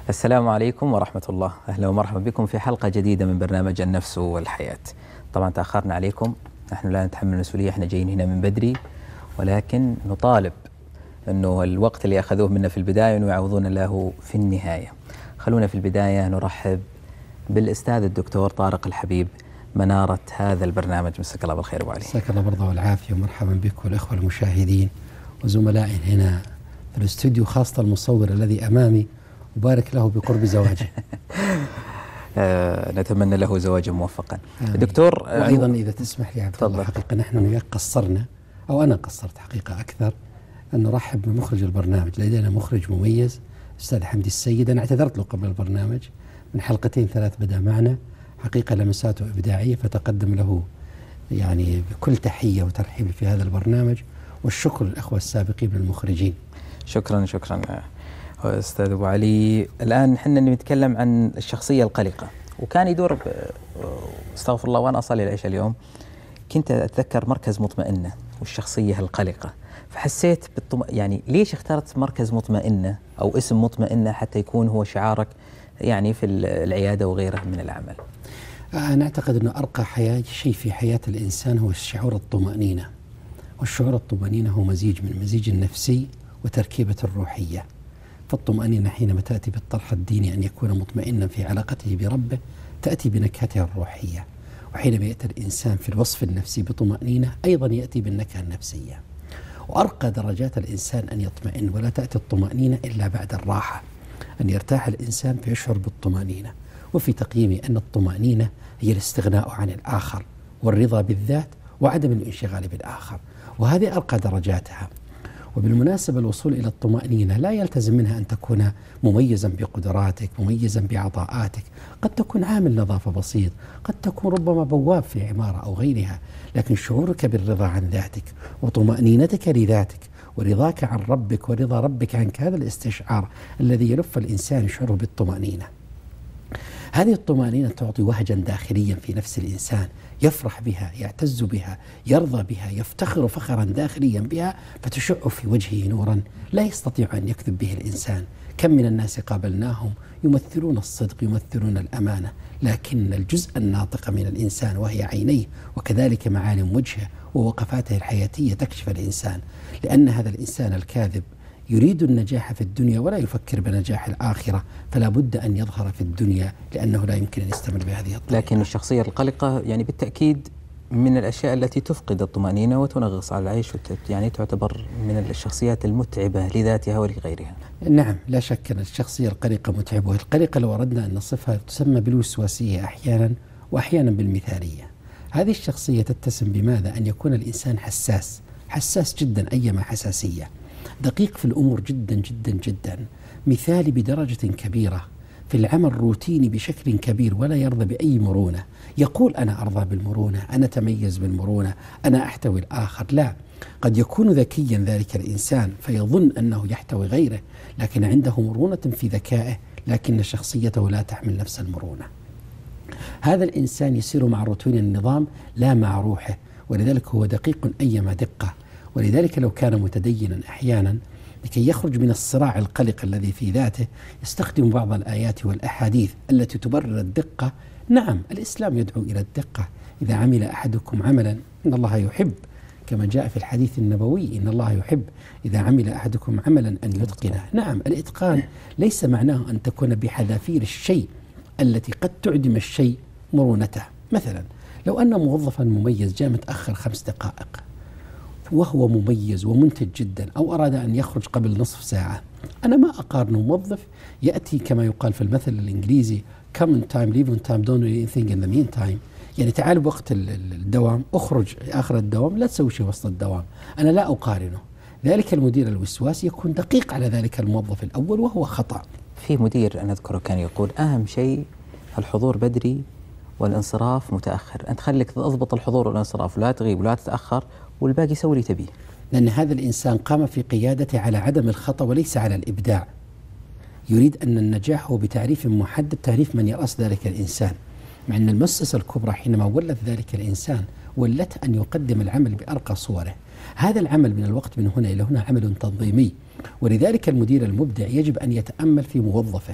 السلام عليكم ورحمة الله. أهلا ومرحبا بكم في حلقة جديدة من برنامج النفس والحياة. طبعا تأخرنا عليكم، نحن لا نتحمل المسؤولية، احنا جايين هنا من بدري، ولكن نطالب أنه الوقت اللي أخذوه منا في البداية أنه يعوضون له في النهاية. خلونا في البداية نرحب بالأستاذ الدكتور طارق الحبيب، منارة هذا البرنامج. مساك الله بالخير أبو علي. مساك الله بالرضا والعافية، ومرحبا بك والإخوة المشاهدين وزملائي هنا في الاستوديو، خاصة المصور الذي أمامي، وبارك له بقرب زواجه. نتمنى له زواجا موفقا. دكتور، وأيضا إذا تسمح لي عبد الله، حقيقة نحن وياك قصرنا، أو أنا قصرت حقيقة أكثر، أن نرحب بمخرج البرنامج. لدينا مخرج مميز أستاذ حمدي السيد. أنا اعتذرت له قبل البرنامج من حلقتين ثلاث بدأ معنا، حقيقة لمساته إبداعية، فتقدم له يعني بكل تحية وترحيب في هذا البرنامج، والشكر للأخوة السابقين من المخرجين. شكرا أستاذ أبو علي. الآن حنا نتكلم عن الشخصية القلقة، وكان يدور استغفر الله وأنا أصلي العشاء اليوم كنت أتذكر مركز مطمئنة والشخصية القلقة، فحسيت يعني ليش اخترت مركز مطمئنة أو اسم مطمئنة حتى يكون هو شعارك يعني في العيادة وغيره من العمل؟ أنا أعتقد أنه أرقى شيء في حياة الإنسان هو الشعور الطمأنينة، والشعور الطمأنينة هو مزيج النفسي وتركيبة الروحية. فالطمأنينة حينما تأتي بالطرح الديني أن يكون مطمئنا في علاقته بربه، تأتي بنكهتها الروحية، وحينما يأتي الإنسان في الوصف النفسي بطمأنينة أيضا يأتي بالنكهة النفسية. وأرقى درجات الإنسان أن يطمئن، ولا تأتي الطمأنينة إلا بعد الراحة، أن يرتاح الإنسان فيشعر بالطمأنينة. وفي تقييمي أن الطمأنينة هي الاستغناء عن الآخر والرضا بالذات وعدم الانشغال بالآخر، وهذه أرقى درجاتها. وبالمناسبة الوصول إلى الطمأنينة لا يلتزم منها أن تكون مميزا بقدراتك، مميزا بعطاءاتك، قد تكون عامل نظافة بسيط، قد تكون ربما بواب في عمارة أو غيرها، لكن شعورك بالرضا عن ذاتك وطمأنينتك لذاتك ورضاك عن ربك ورضا ربك عنك، هذا الاستشعار الذي يلف الإنسان يشعره بالطمأنينة. هذه الطمأنينة تعطي وهجا داخليا في نفس الإنسان، يفرح بها، يعتز بها، يرضى بها، يفتخر فخرا داخليا بها، فتشع في وجهه نورا لا يستطيع أن يكذب به الإنسان. كم من الناس قابلناهم يمثلون الصدق، يمثلون الأمانة، لكن الجزء الناطق من الإنسان وهي عينيه وكذلك معالم وجهه ووقفاته الحياتية تكشف الإنسان، لأن هذا الإنسان الكاذب يريد النجاح في الدنيا ولا يفكر بنجاح الآخرة، فلا بد أن يظهر في الدنيا لأنه لا يمكن أن يستمر بهذه الطريقة. لكن الشخصية القلقة يعني بالتأكيد من الأشياء التي تفقد الطمأنينة وتنغص على العيش، يعني تعتبر من الشخصيات المتعبة لذاتها ولغيرها. نعم، لا شك أن الشخصية القلقة متعبة. القلقة لو أردنا أن نصفها تسمى بالوسواسية أحيانا، وأحيانا بالمثالية. هذه الشخصية تتسم بماذا؟ أن يكون الإنسان حساس جدا، أيما حساسية، دقيق في الأمور جدا جدا جدا، مثالي بدرجة كبيرة، في العمل روتيني بشكل كبير، ولا يرضى بأي مرونة. يقول أنا أرضى بالمرونة، أنا أتميز بالمرونة، أنا أحتوي الآخر. لا، قد يكون ذكيا ذلك الإنسان فيظن أنه يحتوي غيره، لكن عنده مرونة في ذكائه، لكن شخصيته لا تحمل نفس المرونة. هذا الإنسان يسير مع روتين النظام لا مع روحه، ولذلك هو دقيق أيما دقة. ولذلك لو كان متدينا أحيانا لكي يخرج من الصراع القلق الذي في ذاته يستخدم بعض الآيات والأحاديث التي تبرر الدقة. نعم، الإسلام يدعو إلى الدقة. إذا عمل أحدكم عملا إن الله يحب، كما جاء في الحديث النبوي إن الله يحب إذا عمل أحدكم عملا أن يتقنه. نعم، الإتقان ليس معناه أن تكون بحذافير الشيء التي قد تعدم الشيء مرونته. مثلا لو أن موظفا مميز جاء متأخر 5 دقائق وهو مميز ومنتج جدا، أو أراد أن يخرج قبل نصف ساعة، أنا ما أقارن موظف يأتي كما يقال في المثل الإنجليزي come on time, leave on time, don't do anything in the meantime. يعني تعال بوقت الدوام، أخرج آخر الدوام، لا تسوي شيء وسط الدوام. أنا لا أقارنه. ذلك المدير الوسواس يكون دقيق على ذلك الموظف الأول، وهو خطأ. في مدير أنا أذكره كان يقول أهم شيء الحضور بدري والانصراف متأخر. أنت خليك تضبط الحضور والانصراف، لا تغيب ولا تتأخر، والباقي سوي اللي تبيه. لأن هذا الإنسان قام في قيادته على عدم الخطأ وليس على الإبداع. يريد أن النجاح هو بتعريف محدد، تعريف من يرأس ذلك الإنسان. مع أن المؤسسة الكبرى حينما ولت ذلك الإنسان ولت أن يقدم العمل بأرقى صوره. هذا العمل من الوقت من هنا إلى هنا عمل تنظيمي، ولذلك المدير المبدع يجب أن يتأمل في موظفه.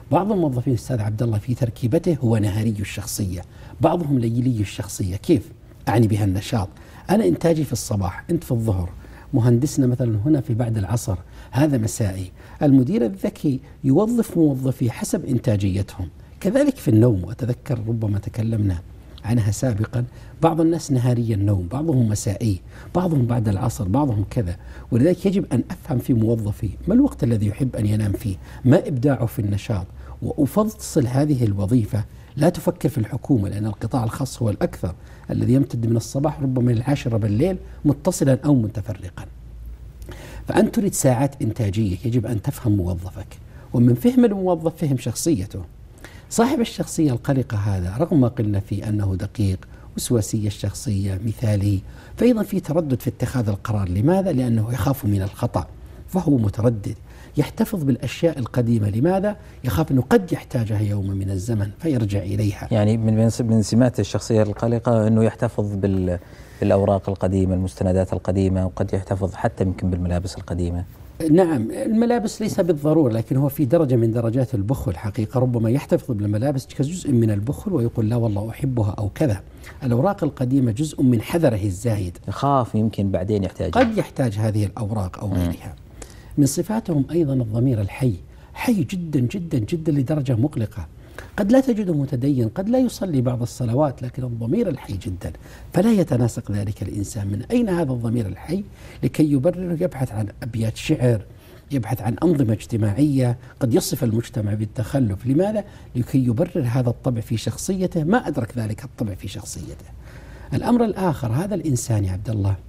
بعض الموظفين أستاذ عبد الله في تركيبته هو نهاري الشخصية، بعضهم ليلي الشخصية. كيف؟ أعني بها النشاط. أنا إنتاجي في الصباح، أنت في الظهر، مهندسنا مثلا هنا في بعد العصر، هذا مسائي. المدير الذكي يوظف موظفيه حسب إنتاجيتهم. كذلك في النوم، وأتذكر ربما تكلمنا عنها سابقا، بعض الناس نهاري النوم، بعضهم مسائي، بعضهم بعد العصر، بعضهم كذا. ولذلك يجب أن أفهم في موظفي ما الوقت الذي يحب أن ينام فيه، ما إبداعه في النشاط، وأفصل هذه الوظيفة. لا تفكر في الحكومة، لأن القطاع الخاص هو الأكثر، الذي يمتد من الصباح ربما من 10 بالليل متصلا أو متفرقا. فأنت تريد ساعات إنتاجية، يجب أن تفهم موظفك، ومن فهم الموظف فهم شخصيته. صاحب الشخصية القلقة هذا رغم ما قلنا فيه أنه دقيق، وسواسية الشخصية، مثالي، فأيضا في تردد في اتخاذ القرار. لماذا؟ لأنه يخاف من الخطأ، فهو متردد. يحتفظ بالأشياء القديمة. لماذا؟ يخاف أنه قد يحتاجها يوما من الزمن فيرجع إليها. يعني من سمات الشخصية القلقة أنه يحتفظ بالأوراق القديمة، المستندات القديمة، وقد يحتفظ حتى يمكن بالملابس القديمة. نعم، الملابس ليس بالضرورة، لكن هو في درجة من درجات البخل حقيقة. ربما يحتفظ بالملابس كجزء من البخل ويقول لا والله أحبها أو كذا. الأوراق القديمة جزء من حذره الزايد، يخاف يمكن بعدين يحتاج، قد يحتاج هذه الأوراق أو غيرها. من صفاتهم أيضا الضمير الحي، حي جدا جدا جدا لدرجة مقلقة. قد لا تجده متدين، قد لا يصلي بعض الصلوات، لكن الضمير الحي جدا. فلا يتناسق ذلك الإنسان. من أين هذا الضمير الحي؟ لكي يبرره يبحث عن أبيات شعر، يبحث عن أنظمة اجتماعية، قد يصف المجتمع بالتخلف. لماذا؟ لكي يبرر هذا الطبع في شخصيته، ما أدرك ذلك الطبع في شخصيته. الأمر الآخر، هذا الإنسان يا عبد الله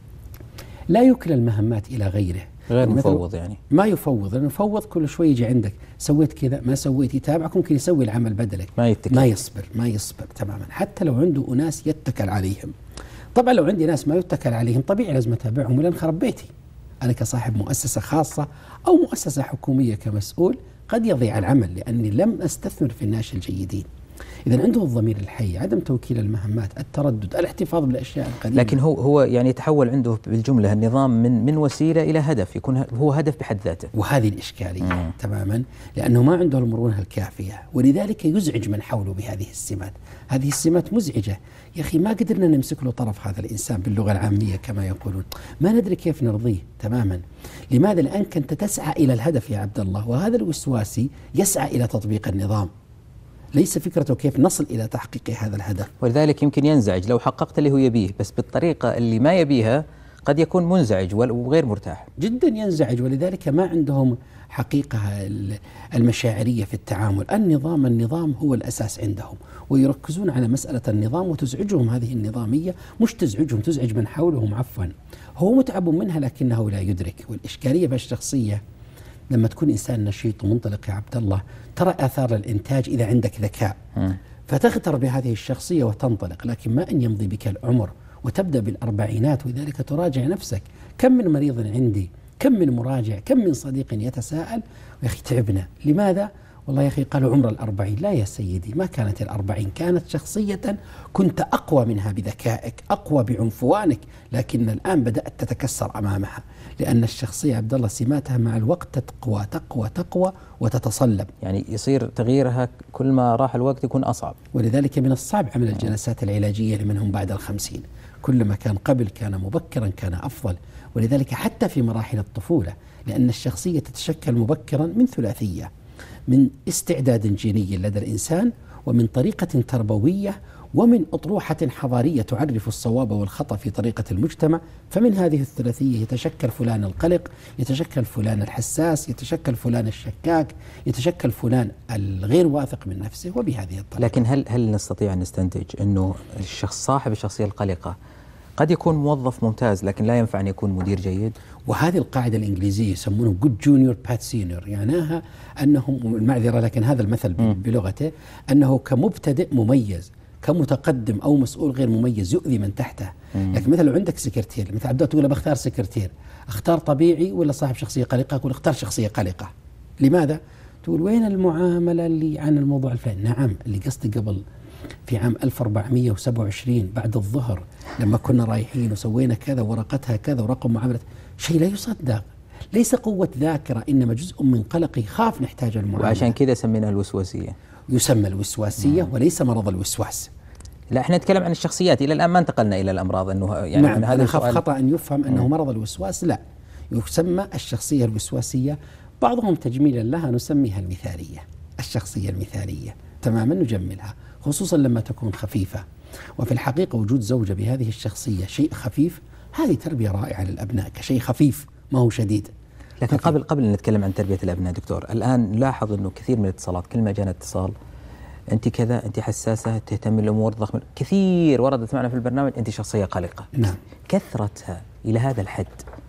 لا يكل المهمات إلى غيره، غير مفوض. يعني ما يفوض، لأنه يفوض كل شوي يجي عندك، سويت كذا ما سويت، يتابعك، ممكن يسوي العمل بدلك، ما يصبر تماما، حتى لو عنده أناس يتكل عليهم. طبعا لو عندي ناس ما يتكل عليهم طبيعي لازم أتابعهم، لأن خرب بيتي. أنا كصاحب مؤسسة خاصة أو مؤسسة حكومية كمسؤول قد يضيع العمل لأني لم أستثمر في الناس الجيدين. إذا عنده الضمير الحي، عدم توكيل المهمات، التردد، الاحتفاظ بالأشياء القديمة. لكن هو يعني يتحول عنده بالجملة النظام من وسيلة إلى هدف، يكون هو هدف بحد ذاته. وهذه الإشكالية تماما، لأنه ما عنده المرونة الكافية، ولذلك يزعج من حوله بهذه السمات. هذه السمات مزعجة. يا أخي ما قدرنا نمسك له طرف هذا الإنسان باللغة العامية كما يقولون، ما ندري كيف نرضيه تماما. لماذا؟ لأنك أنت تسعى إلى الهدف يا عبد الله، وهذا الوسواسي يسعى إلى تطبيق النظام، ليس فكرته كيف نصل إلى تحقيق هذا الهدف. ولذلك يمكن ينزعج لو حققت اللي هو يبيه، بس بالطريقة اللي ما يبيها قد يكون منزعج وغير مرتاح جدا، ينزعج. ولذلك ما عندهم حقيقة المشاعرية في التعامل. النظام هو الأساس عندهم، ويركزون على مسألة النظام، وتزعجهم هذه النظامية، مش تزعجهم، تزعج من حولهم عفوا. هو متعب منها لكنه لا يدرك. والإشكالية بالشخصية لما تكون إنسان نشيط ومنطلق يا عبد الله، ترى آثار الإنتاج إذا عندك ذكاء، فتغتر بهذه الشخصية وتنطلق. لكن ما أن يمضي بك العمر وتبدأ بالأربعينات ولذلك تراجع نفسك. كم من مريض عندي، كم من مراجع، كم من صديق يتساءل يا أخي تعبنا. لماذا؟ والله يا أخي قالوا عمر 40. لا يا سيدي، ما كانت 40، كانت شخصية كنت أقوى منها بذكائك، أقوى بعنفوانك، لكن الآن بدأت تتكسر أمامها، لأن الشخصية عبد الله سماتها مع الوقت تقوى تقوى تقوى وتتصلب. يعني يصير تغييرها كل ما راح الوقت يكون أصعب. ولذلك من الصعب عمل الجلسات العلاجية لمنهم بعد 50. كلما كان قبل كان مبكرا كان أفضل. ولذلك حتى في مراحل الطفولة، لأن الشخصية تتشكل مبكرا من ثلاثية، من استعداد جيني لدى الإنسان، ومن طريقة تربوية، ومن أطروحة حضارية تعرف الصواب والخطأ في طريقة المجتمع. فمن هذه الثلاثية يتشكل فلان القلق، يتشكل فلان الحساس، يتشكل فلان الشكاك، يتشكل فلان الغير واثق من نفسه، وبهذه الطريقة. لكن هل نستطيع أن نستنتج أنه الشخص صاحب الشخصية القلقة قد يكون موظف ممتاز لكن لا ينفع أن يكون مدير جيد؟ وهذه القاعدة الإنجليزية يسمونه good junior bad senior، معناها أنهم، المعذرة لكن هذا المثل بلغته، أنه كمبتدئ مميز، كمتقدم أو مسؤول غير مميز يؤذي من تحته. لكن مثلا لو عندك سكرتير، مثل عبد الله تقول بختار سكرتير، اختار طبيعي ولا صاحب شخصية قلقة؟ أقول اختار شخصية قلقة. لماذا؟ تقول وين المعاملة اللي عن الموضوع الفلاني؟ نعم، اللي قصدي قبل في عام 1427 بعد الظهر لما كنا رايحين وسوينا كذا ورقتها كذا ورقم معاملة، شيء لا يصدق. ليس قوة ذاكرة، إنما جزء من قلقي خاف نحتاج المعالجة. وعشان كذا سمينا الوسواسية. يسمى الوسواسية وليس مرض الوسواس. لا، احنا نتكلم عن الشخصيات، إلى الآن ما انتقلنا إلى الأمراض. أنه يعني نعم، هذا أنا خاف خطأ أن يفهم أنه مرض الوسواس. لا، يسمى الشخصية الوسواسية، بعضهم تجميلا لها نسميها المثالية. الشخصية المثالية تماما نجملها، خصوصا لما تكون خفيفة. وفي الحقيقة وجود زوجة بهذه الشخصية شيء خفيف، هذه تربية رائعة للأبناء كشيء خفيف ما هو شديد. لكن قبل أن نتكلم عن تربية الأبناء دكتور، الآن نلاحظ أنه كثير من الاتصالات كل ما جانا اتصال أنت كذا، أنت حساسة، تهتم الأمور ضخمة، كثير وردت معنا في البرنامج أنت شخصية قلقة. نعم. كثرتها إلى هذا الحد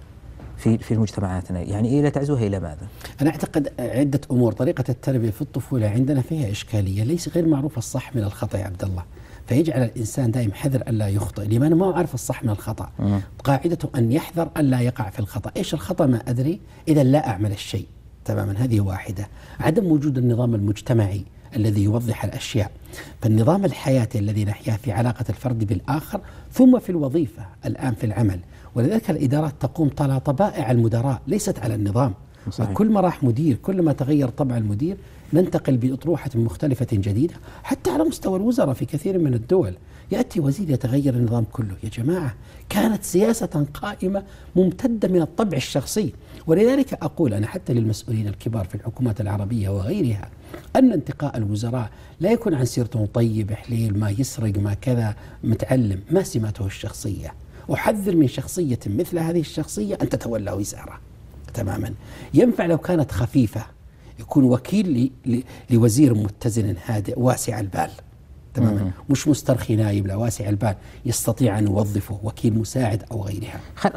في مجتمعاتنا، يعني إلى تعزوها إلى ماذا؟ أنا أعتقد عدة أمور. طريقة التربية في الطفولة عندنا فيها إشكالية، ليس غير معروف الصح من الخطأ يا عبد الله، فيجعل الإنسان دائم حذر ألا يخطئ، لمن ما عرف الصح من الخطأ. قاعدته أن يحذر ألا يقع في الخطأ. إيش الخطأ؟ ما أدري، إذا لا أعمل الشيء تماما. هذه واحدة. عدم وجود النظام المجتمعي الذي يوضح الأشياء، فالنظام الحياتي الذي نحياه في علاقة الفرد بالآخر، ثم في الوظيفة الآن في العمل. ولذلك الإدارات تقوم على طبائع المدراء ليست على النظام. كل ما راح مدير، كل ما تغير طبع المدير، ننتقل بأطروحة مختلفة جديدة. حتى على مستوى الوزراء في كثير من الدول يأتي وزير يتغير النظام كله. يا جماعة، كانت سياسة قائمة ممتدة من الطبع الشخصي. ولذلك أقول أنا حتى للمسؤولين الكبار في الحكومات العربية وغيرها أن انتقاء الوزراء لا يكون عن سيرته طيب حليل، ما يسرق، ما كذا، متعلم، ما سماته الشخصية. أحذر من شخصية مثل هذه الشخصية أن تتولى وزارة تماما. ينفع لو كانت خفيفة يكون وكيل لوزير متزن هادئ واسع البال تماما، مش مسترخي نايب، لا، واسع البال يستطيع أن يوظفه وكيل مساعد أو غيرها.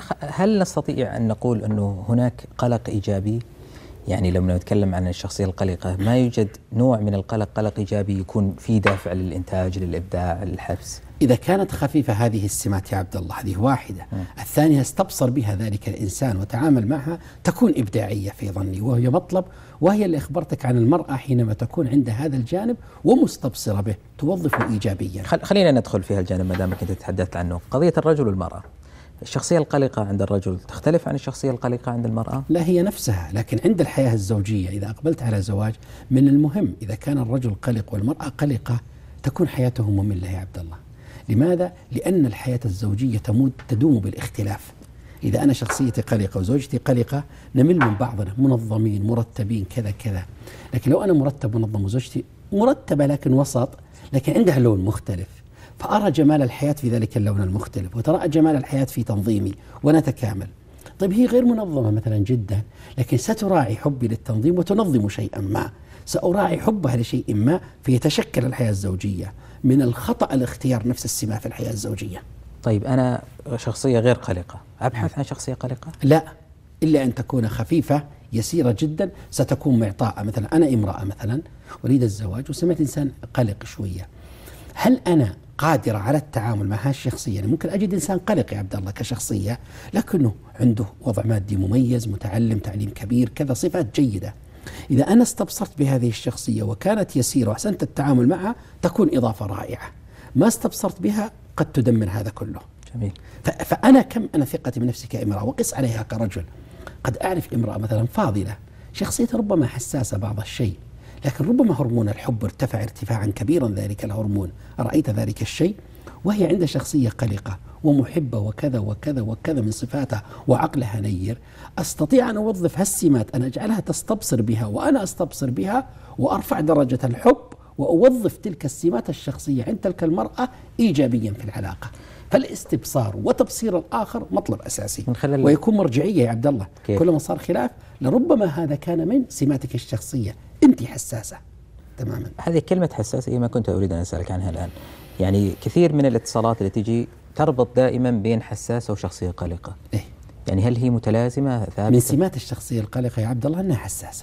هل نستطيع أن نقول أنه هناك قلق إيجابي؟ يعني لما نتكلم عن الشخصية القلقة، ما يوجد نوع من القلق قلق إيجابي يكون فيه دافع للإنتاج، للإبداع، للحفز؟ إذا كانت خفيفة هذه السمات يا عبد الله، هذه واحدة. الثانية استبصر بها ذلك الإنسان وتعامل معها، تكون إبداعية في ظني، وهي مطلب، وهي اللي أخبرتك عن المرأة حينما تكون عند هذا الجانب ومستبصرة به توظفه إيجابيا. خلينا ندخل في هالجانب ما دامك أنت تحدثت عنه، قضية الرجل والمرأة. الشخصية القلقة عند الرجل تختلف عن الشخصية القلقة عند المرأة؟ لا، هي نفسها، لكن عند الحياة الزوجية إذا أقبلت على زواج، من المهم إذا كان الرجل قلق والمرأة قلقة تكون حياتهم مملة يا عبد الله. لماذا؟ لأن الحياة الزوجية تدوم بالاختلاف. إذا أنا شخصيتي قلقة وزوجتي قلقة نمل من بعضنا، منظمين مرتبين كذا كذا. لكن لو أنا مرتب منظم وزوجتي مرتبة لكن وسط، لكن عندها لون مختلف، فأرى جمال الحياة في ذلك اللون المختلف، وترى جمال الحياة في تنظيمي ونتكامل. طيب هي غير منظمة مثلا جدا، لكن ستراعي حبي للتنظيم وتنظم شيئا ما، سأراعي حبها لشيء ما، فيتشكل الحياة الزوجية. من الخطأ الاختيار نفس السمة في الحياة الزوجية. طيب أنا شخصية غير قلقة، أبحث عن شخصية قلقة؟ لا، إلا أن تكون خفيفة يسيرة جدا، ستكون معطاءة. مثلا أنا امرأة مثلا أريد الزواج وسمعت إنسان قلق شوية، هل أنا قادرة على التعامل مع هالشخصية؟ يعني ممكن أجد إنسان قلق يا عبد الله كشخصية، لكنه عنده وضع مادي مميز، متعلم تعليم كبير، كذا، صفات جيدة. إذا أنا استبصرت بهذه الشخصية وكانت يسيرة وأحسنت التعامل معها تكون إضافة رائعة. ما استبصرت بها قد تدمر هذا كله. جميل. فأنا كم أنا ثقتي بنفسي كامرأة، وقس عليها كرجل. قد أعرف امرأة مثلا فاضلة، شخصيتها ربما حساسة بعض الشيء، لكن ربما هرمون الحب ارتفع ارتفاعا كبيرا، ذلك الهرمون رأيت ذلك الشيء، وهي عندها شخصية قلقة ومحبة وكذا وكذا وكذا من صفاتها، وعقلها نير. أستطيع أن أوظف هالسمات، أن أجعلها تستبصر بها وأنا أستبصر بها، وأرفع درجة الحب، وأوظف تلك السمات الشخصية عند تلك المرأة إيجابيا في العلاقة. فالاستبصار وتبصير الآخر مطلب أساسي، ويكون مرجعية يا عبد الله. كلما صار خلاف لربما هذا كان من سماتك الشخصية، أنت حساسة تماما. هذه كلمة حساسة ما كنت أريد أن أسألك عنها الآن. يعني كثير من الاتصالات اللي تجي تربط دائما بين حساسة وشخصية قلقة. إيه؟ يعني هل هي متلازمة ثابتة؟ من سمات الشخصية القلقة يا عبد الله أنها حساسة.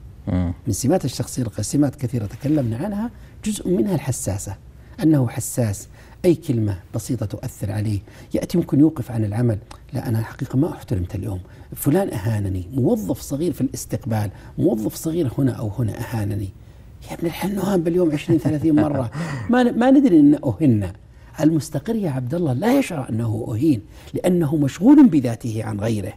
من سمات الشخصية القلقة سمات كثيرة تكلمنا عنها، جزء منها الحساسة، أنه حساس، أي كلمة بسيطة تؤثر عليه. يأتي ممكن يوقف عن العمل، لا أنا الحقيقة ما احترمت اليوم، فلان أهانني، موظف صغير في الاستقبال، موظف صغير هنا أو هنا أهانني. يا ابن الحل نهان باليوم 20-30 مرة، ما ندري أن أهنا. المستقر يا عبد الله لا يشعر أنه أهين، لأنه مشغول بذاته عن غيره.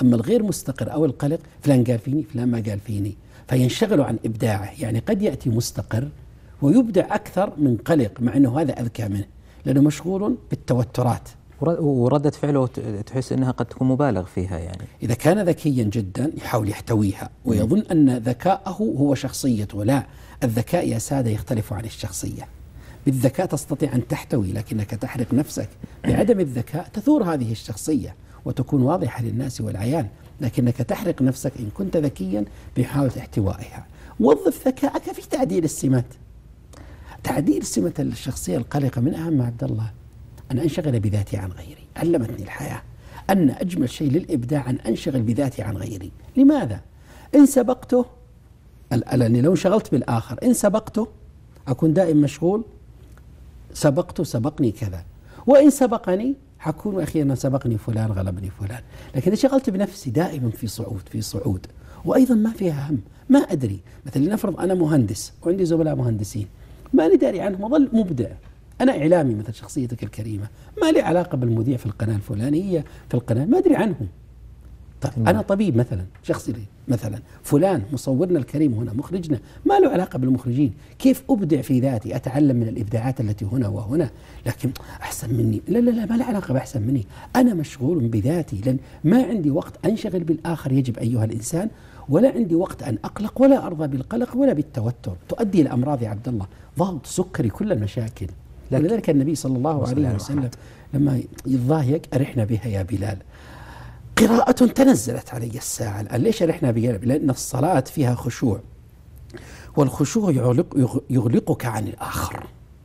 أما الغير مستقر أو القلق، فلان قال فيني، فلان ما قال فيني، فينشغل عن إبداعه. يعني قد يأتي مستقر ويبدع أكثر من قلق، مع أنه هذا أذكى منه لأنه مشغول بالتوترات. وردة فعله تحس أنها قد تكون مبالغ فيها. يعني إذا كان ذكيا جدا يحاول يحتويها ويظن أن ذكاءه هو شخصيته. لا، الذكاء يا سادة يختلف عن الشخصية. بالذكاء تستطيع أن تحتوي، لكنك تحرق نفسك. بعدم الذكاء تثور هذه الشخصية وتكون واضحة للناس والعيان، لكنك تحرق نفسك إن كنت ذكيا بحاولة احتوائها. وظف ذكاءك في تعديل السمات. تعديل سمة الشخصية القلقة من أهم، عبد الله، أن أنشغل بذاتي عن غيري. علمتني الحياة أن أجمل شيء للإبداع أن أنشغل بذاتي عن غيري. لماذا؟ إن سبقته، لأني لو انشغلت بالآخر إن سبقته أكون دائما مشغول، سبقته سبقني كذا، وإن سبقني حكون أخيرا سبقني فلان غلبني فلان. لكن إذا شغلت بنفسي دائما في صعود في صعود، وأيضا ما فيها هم، ما أدري. مثلا لنفرض أنا مهندس وعندي زملاء مهندسين، ما لي داري عنهم، أظل مبدع. أنا إعلامي مثل شخصيتك الكريمة، ما لي علاقة بالمذيع في القناة الفلانية في القناة، ما أدري عنهم. طيب أنا طبيب مثلا، شخصي مثلا، فلان مصورنا الكريم هنا، مخرجنا، ما له علاقة بالمخرجين. كيف أبدع في ذاتي؟ أتعلم من الإبداعات التي هنا وهنا، لكن أحسن مني، لا لا لا، ما له علاقة بأحسن مني. أنا مشغول بذاتي، لأن ما عندي وقت أنشغل بالآخر، يجب أيها الإنسان، ولا عندي وقت أن أقلق، ولا أرضى بالقلق ولا بالتوتر. تؤدي إلى أمراض يا عبد الله، ضغط، سكري، كل المشاكل. لذلك النبي صلى الله عليه وسلم لما يضايق أرحنا بها يا بلال. قراءة تنزلت علي الساعة الآن. ليش أرحنا بها؟ لأن الصلاة فيها خشوع، والخشوع يغلقك عن الآخر.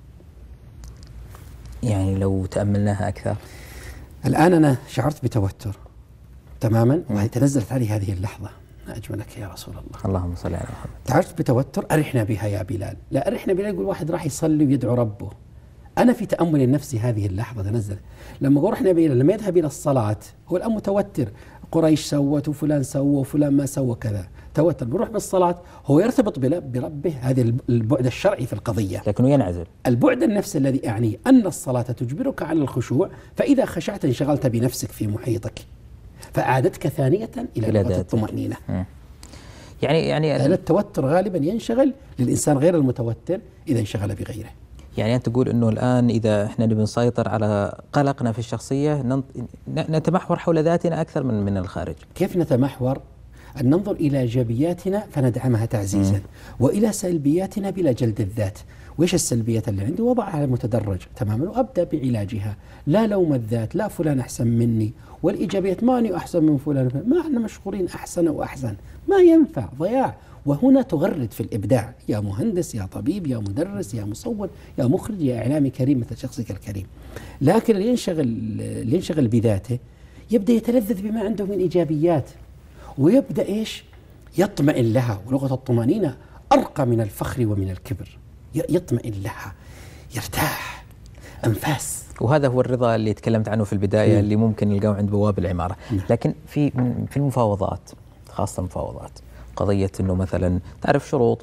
يعني لو تأملناها أكثر، الآن أنا شعرت بتوتر تماما، وهي تنزلت علي هذه اللحظة. ما أجملك يا رسول الله، اللهم صل على محمد. شعرت بتوتر، أرحنا بها يا بلال. لا، أرحنا بلال يقول واحد راح يصلي ويدعو ربه. أنا في تأمل النفسي هذه اللحظة تنزل. لما أقول رحنا بلال، لما يذهب إلى الصلاة هو الآن متوتر، قريش سوت وفلان سوى وفلان ما سوى كذا، توتر. بيروح بالصلاة هو يرتبط بربه، هذا البعد الشرعي في القضية، لكنه ينعزل. البعد النفسي الذي أعني أن الصلاة تجبرك على الخشوع، فإذا خشعت انشغلت بنفسك في محيطك، فأعادتك ثانية إلى الطمأنينة. يعني التوتر غالبا ينشغل للإنسان غير المتوتر إذا انشغل بغيره. يعني أنت تقول أنه الآن إذا إحنا نبي نسيطر على قلقنا في الشخصية نتمحور حول ذاتنا أكثر من الخارج. كيف نتمحور؟ أن ننظر إلى إيجابياتنا فندعمها تعزيزا، وإلى سلبياتنا بلا جلد الذات. وإيش السلبيات اللي عندي؟ وضعها على المتدرج تماما وأبدأ بعلاجها. لا لوم الذات، لا فلان أحسن مني، والإيجابيات ماني أحسن من فلان، ما احنا مشغولين أحسن وأحسن، ما ينفع، ضياع. وهنا تغرد في الإبداع، يا مهندس، يا طبيب، يا مدرس، يا مصور، يا مخرج، يا إعلامي كريم مثل شخصك الكريم. لكن اللي ينشغل بذاته يبدأ يتلذذ بما عنده من إيجابيات، ويبدأ إيش؟ يطمئن لها. ولغة الطمأنينة أرقى من الفخر ومن الكبر. يطمئن لها، يرتاح، أنفاس. وهذا هو الرضا اللي تكلمت عنه في البداية، اللي ممكن نلقاه عند بواب العمارة. لكن في المفاوضات، خاصة المفاوضات، قضية أنه مثلا تعرف شروط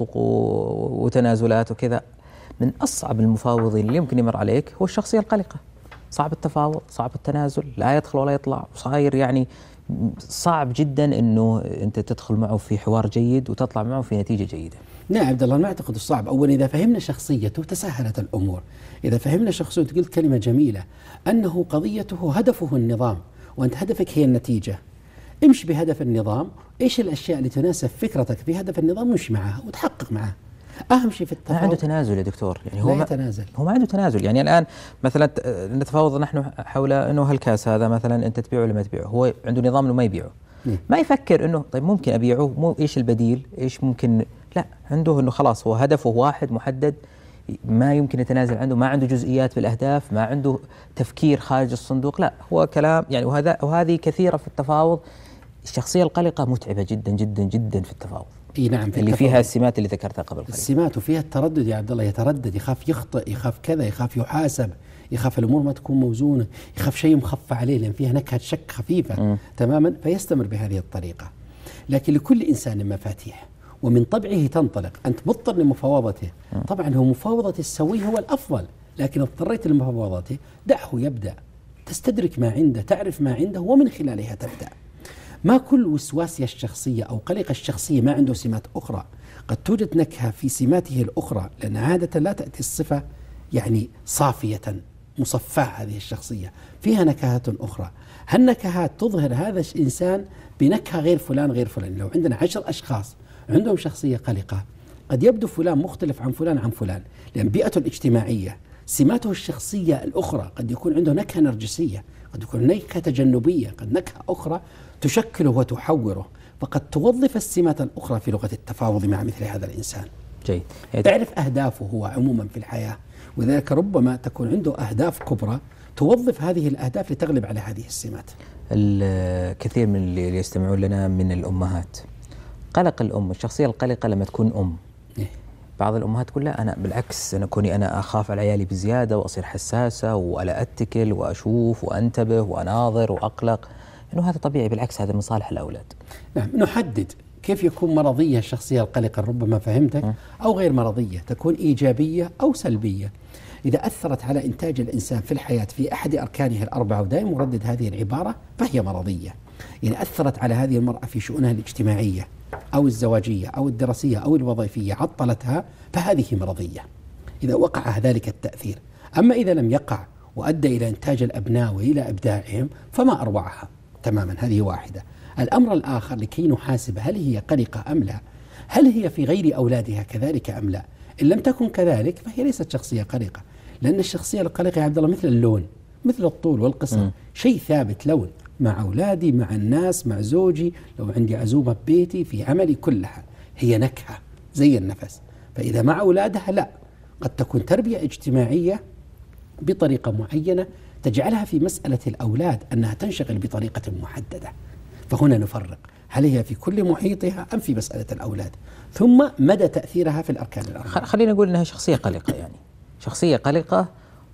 وتنازلات وكذا، من أصعب المفاوضين اللي يمكن يمر عليك هو الشخصية القلقة. صعب التفاوض، صعب التنازل، لا يدخل ولا يطلع، وصاير يعني صعب جدا أنه أنت تدخل معه في حوار جيد وتطلع معه في نتيجة جيدة. نعم عبد الله، ما أعتقد الصعب. أولا إذا فهمنا شخصيته تسهلت الأمور. إذا فهمنا شخصيته، قلت كلمة جميلة، أنه قضيته هدفه النظام، وأنت هدفك هي النتيجة. امشي بهدف النظام. إيش الأشياء اللي تناسب فكرتك في هدف النظام، امشي معها وتحقق معها. أهم شيء في التفاوض، ما عنده تنازل يا دكتور. يعني هو ما عنده تنازل. يعني الآن مثلا نتفاوض نحن حول أنه هالكاس هذا مثلا أنت تبيعه ولا ما تبيعه، هو عنده نظام إنه ما يبيعه. ما يفكر إنه طيب ممكن أبيعه، إيش البديل، إيش ممكن، لا، عنده إنه خلاص هو هدفه واحد محدد، ما يمكن يتنازل عنده، ما عنده جزئيات بالأهداف، ما عنده تفكير خارج الصندوق، لا، هو كلام يعني. وهذه كثيرة في التفاوض. الشخصية القلقة متعبة جدا جدا جدا في التفاوض. نعم، اللي فيها السمات اللي ذكرتها قبل قليل. السمات وفيها التردد يا عبد الله، يتردد، يخاف يخطئ، يخاف كذا، يخاف يحاسب، يخاف الأمور ما تكون موزونة، يخاف شيء مخفى عليه لأن فيها نكهة شك خفيفة تماما، فيستمر بهذه الطريقة. لكن لكل إنسان مفاتيح، ومن طبعه تنطلق. أنت مضطر لمفاوضته. طبعا هو مفاوضة السوي هو الأفضل، لكن اضطريت لمفاوضته، دعه يبدأ، تستدرك ما عنده، تعرف ما عنده، ومن خلالها تبدأ. ما كل وسواسية الشخصية أو قلق الشخصية ما عنده سمات أخرى، قد توجد نكهة في سماته الأخرى، لأن عادة لا تأتي الصفة يعني صافية مصفاة، هذه الشخصية فيها نكهات أخرى. هالنكهات تظهر هذا الإنسان بنكهة غير فلان غير فلان. لو عندنا 10 أشخاص عندهم شخصية قلقة، قد يبدو فلان مختلف عن فلان عن فلان، لأن بيئته الاجتماعية سماته الشخصية الأخرى قد يكون عنده نكهة نرجسية، قد يكون نكهة تجنبية، قد نكهة أخرى تشكله وتحوره، فقد توظف السمات الأخرى في لغة التفاوض مع مثل هذا الإنسان. جيد. تعرف أهدافه هو عموما في الحياة، وذلك ربما تكون عنده أهداف كبرى توظف هذه الأهداف لتغلب على هذه السمات. الكثير من اللي يستمعون لنا من الأمهات، قلق الأم، الشخصية القلقة لما تكون أم، بعض الأمهات تقول لا أنا بالعكس، أنا كوني أنا أخاف على عيالي بزيادة وأصير حساسة وألا أتكل وأشوف وأنتبه وأناظر وأقلق، إنه هذا طبيعي، بالعكس هذا من صالح الأولاد. نعم، نحدد كيف يكون مرضية الشخصية القلقة، ربما فهمتك، أو غير مرضية، تكون إيجابية أو سلبية. إذا أثرت على إنتاج الإنسان في الحياة في أحد أركانه الأربعة، ودائما مردد هذه العبارة، فهي مرضية. إن أثرت على هذه المرأة في شؤونها الاجتماعية أو الزواجية أو الدراسية أو الوظيفية، عطلتها، فهذه مرضية إذا وقع ذلك التأثير. أما إذا لم يقع وأدى إلى إنتاج الأبناء وإلى إبداعهم فما أروعها تماما. هذه واحدة. الأمر الآخر لكي نحاسب هل هي قلقة أم لا، هل هي في غير أولادها كذلك أم لا؟ إن لم تكن كذلك فهي ليست شخصية قلقة، لأن الشخصية القلقة يا عبد الله مثل اللون، مثل الطول والقصر، شيء ثابت، لون مع أولادي، مع الناس، مع زوجي، لو عندي عزومة ببيتي، في عملي، كلها هي نكهة زي النفس. فإذا مع أولادها لا، قد تكون تربية اجتماعية بطريقة معينة تجعلها في مسألة الأولاد أنها تنشغل بطريقة محددة. فهنا نفرق هل هي في كل محيطها أم في مسألة الأولاد، ثم مدى تأثيرها في الأركان الأربعة. خلينا نقول أنها شخصية قلقة، يعني شخصية قلقة،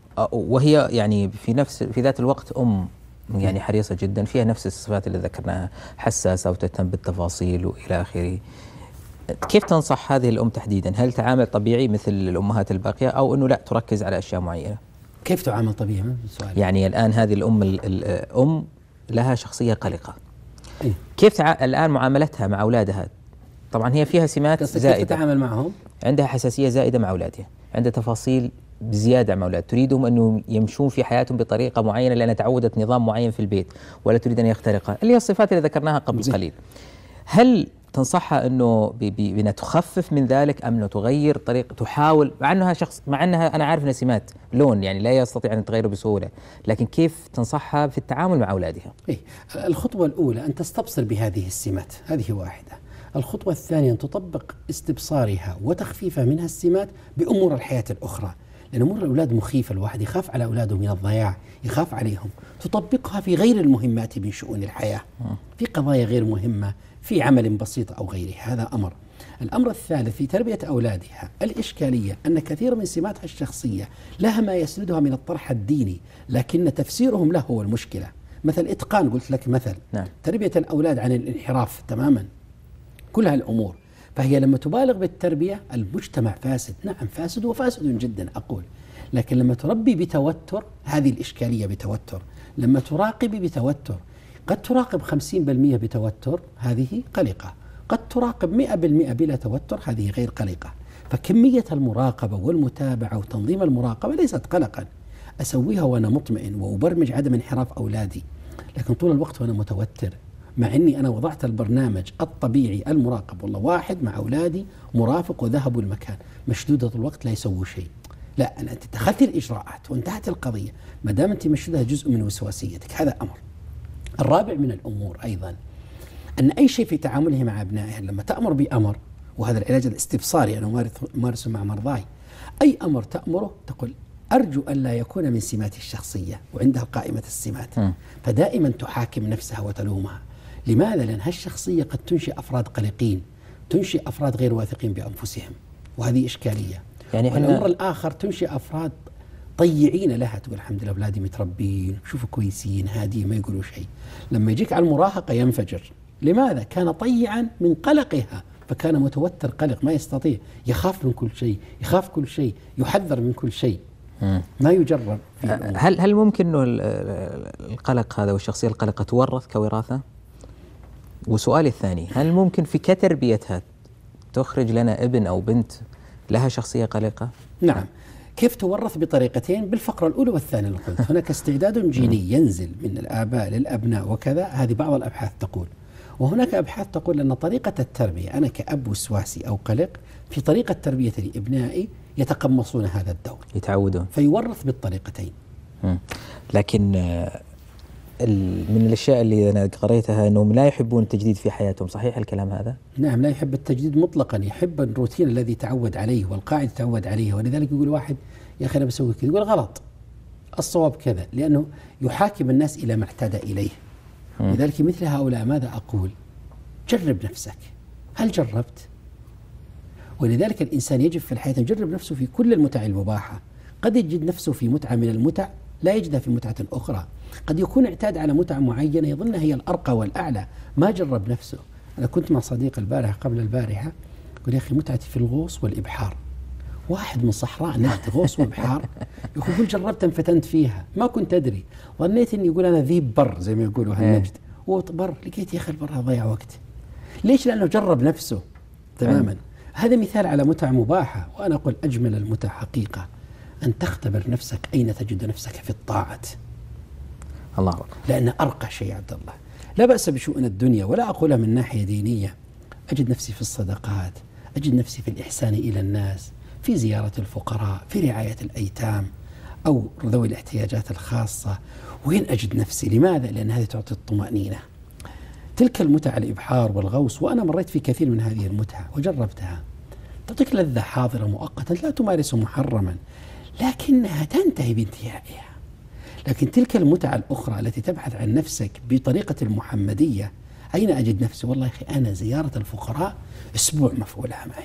وهي يعني في ذات الوقت أم يعني حريصة جدا، فيها نفس الصفات اللي ذكرناها، حساسة وتهتم بالتفاصيل وإلى آخره. كيف تنصح هذه الأم تحديدا؟ هل تعامل طبيعي مثل الأمهات الباقية، أو أنه لا تركز على أشياء معينة؟ كيف تعامل طبيعي؟ السؤال يعني الآن هذه الأم لها شخصية قلقة، كيف الآن معاملتها مع أولادها؟ طبعا هي فيها سمات زائدة، كيف تتعامل معهم؟ عندها حساسية زائدة مع أولادها، عندها تفاصيل بزيادة مع أولاد، تريدهم أنه يمشون في حياتهم بطريقة معينة لأنها تعودت نظام معين في البيت، ولا تريد أن يخترقها، اللي هي الصفات اللي ذكرناها قبل قليل. هل تنصحها أنه بأنها تخفف من ذلك، أم أنه تغير طريقة، تحاول، مع أنها أنا عارف أنها سمات لون يعني لا يستطيع أن تغيره بسهولة، لكن كيف تنصحها في التعامل مع أولادها؟ الخطوة الأولى أن تستبصر بهذه السمات، هذه واحدة. الخطوة الثانية أن تطبق استبصارها وتخفيفها منها السمات بأمور الحياة الأخرى، لأن أمور الأولاد مخيفة، الواحد يخاف على أولاده من الضياع، يخاف عليهم. تطبقها في غير المهمات من شؤون الحياة، في قضايا غير مهمة، في عمل بسيط أو غيره، هذا أمر. الأمر الثالث في تربية أولادها، الإشكالية أن كثير من سماتها الشخصية لها ما يسندها من الطرح الديني، لكن تفسيرهم له هو المشكلة. مثل إتقان، قلت لك مثل تربية الأولاد عن الانحراف تماما، كل هالأمور. فهي لما تبالغ بالتربية المجتمع فاسد، نعم فاسد وفاسد جدا أقول، لكن لما تربي بتوتر، هذه الإشكالية بتوتر. لما تراقبي بتوتر، قد تراقب 50% بتوتر، هذه قلقة. قد تراقب 100% بلا توتر، هذه غير قلقة. فكمية المراقبة والمتابعة وتنظيم المراقبة ليست قلقا، أسويها وأنا مطمئن وأبرمج عدم انحراف أولادي. لكن طول الوقت وأنا متوتر، مع أني أنا وضعت البرنامج الطبيعي المراقب، والله واحد مع أولادي مرافق وذهبوا المكان، مشدودة الوقت لا يسووا شيء. لا، أنت اتخذت الإجراءات وانتهت القضية، ما دام أنت مشدودها جزء من وسواسيتك، هذا أمر. الرابع من الأمور أيضا أن أي شيء في تعامله مع أبنائها، لما تأمر بأمر، وهذا العلاج الاستبصاري أنا أمارسه مع مرضاي، أي أمر تأمره تقول أرجو أن لا يكون من سماتي الشخصية، وعندها قائمة السمات، فدائما تحاكم نفسها وتلومها. لماذا؟ لأن هالشخصية قد تنشئ أفراد قلقين، تنشئ أفراد غير واثقين بأنفسهم، وهذه إشكالية. يعني والأمر الآخر تنشئ أفراد طيعين لها، تقول الحمد لله أولادي متربين، شوفوا كويسين، هادين، ما يقولوا شيء. لما يجيك على المراهقة ينفجر. لماذا؟ كان طيعا من قلقها، فكان متوتر قلق، ما يستطيع، يخاف من كل شيء، يخاف كل شيء، يحذر من كل شيء، ما يجرب. هل ممكن أنه القلق هذا والشخصية القلقة تورث كوراثة؟ وسؤالي الثاني، هل ممكن في كتربيتها تخرج لنا ابن أو بنت لها شخصية قلقة؟ نعم. كيف تورث؟ بطريقتين، بالفقرة الأولى والثانية اللي قلت. هناك استعداد جيني ينزل من الآباء للأبناء وكذا، هذه بعض الأبحاث تقول. وهناك أبحاث تقول أن طريقة التربية، أنا كأب وسواسي أو قلق، في طريقة تربية لإبنائي يتقمصون هذا الدور، يتعودون، فيورث بالطريقتين. لكن من الأشياء اللي أنا قريتها أنهم لا يحبون التجديد في حياتهم، صحيح الكلام هذا؟ نعم، لا يحب التجديد مطلقا، يحب الروتين الذي تعود عليه والقاعدة تعود عليه. ولذلك يقول واحد يا أخي أنا بسوي كذا، يقول غلط، الصواب كذا، لأنه يحاكم الناس إلى ما اعتاد إليه. لذلك مثل هؤلاء ماذا أقول؟ جرب نفسك، هل جربت؟ ولذلك الإنسان يجب في الحياة أن يجرب نفسه في كل المتع المباحة. قد يجد نفسه في متعة من المتع لا يجدها في متعة أخرى، قد يكون اعتاد على متعة معينة يظنها هي الأرقى والأعلى، ما جرب نفسه. أنا كنت مع صديق البارحة قبل البارحة، يقول يا أخي متعتي في الغوص والإبحار. واحد من صحراء نجد غوص وإبحار، يقول جربت انفتنت فيها، ما كنت أدري، ظنيت إني يقول أنا ذيب بر زي ما يقولوا هالنجد، وبر لقيت يا أخي البر ضيع وقت. ليش؟ لأنه جرب نفسه تماما. هذا مثال على متع مباحة. وأنا أقول أجمل المتع حقيقة أن تختبر نفسك أين تجد نفسك في الطاعة. الله أكبر. لأن أرقى شيء عبد الله. لا بأس بشؤون الدنيا، ولا أقولها من ناحية دينية. أجد نفسي في الصدقات، أجد نفسي في الإحسان إلى الناس، في زيارة الفقراء، في رعاية الأيتام أو ذوي الاحتياجات الخاصة. وين أجد نفسي؟ لماذا؟ لأن هذه تعطي الطمأنينة. تلك المتع الإبحار والغوص، وأنا مريت في كثير من هذه المتع وجربتها، تعطيك لذة حاضرة مؤقتا لا تمارس محرما، لكنها تنتهي بانتهائها. لكن تلك المتعة الأخرى التي تبحث عن نفسك بطريقة المحمدية، أين أجد نفسي؟ والله يا أخي أنا زيارة الفقراء أسبوع مفعولها معي.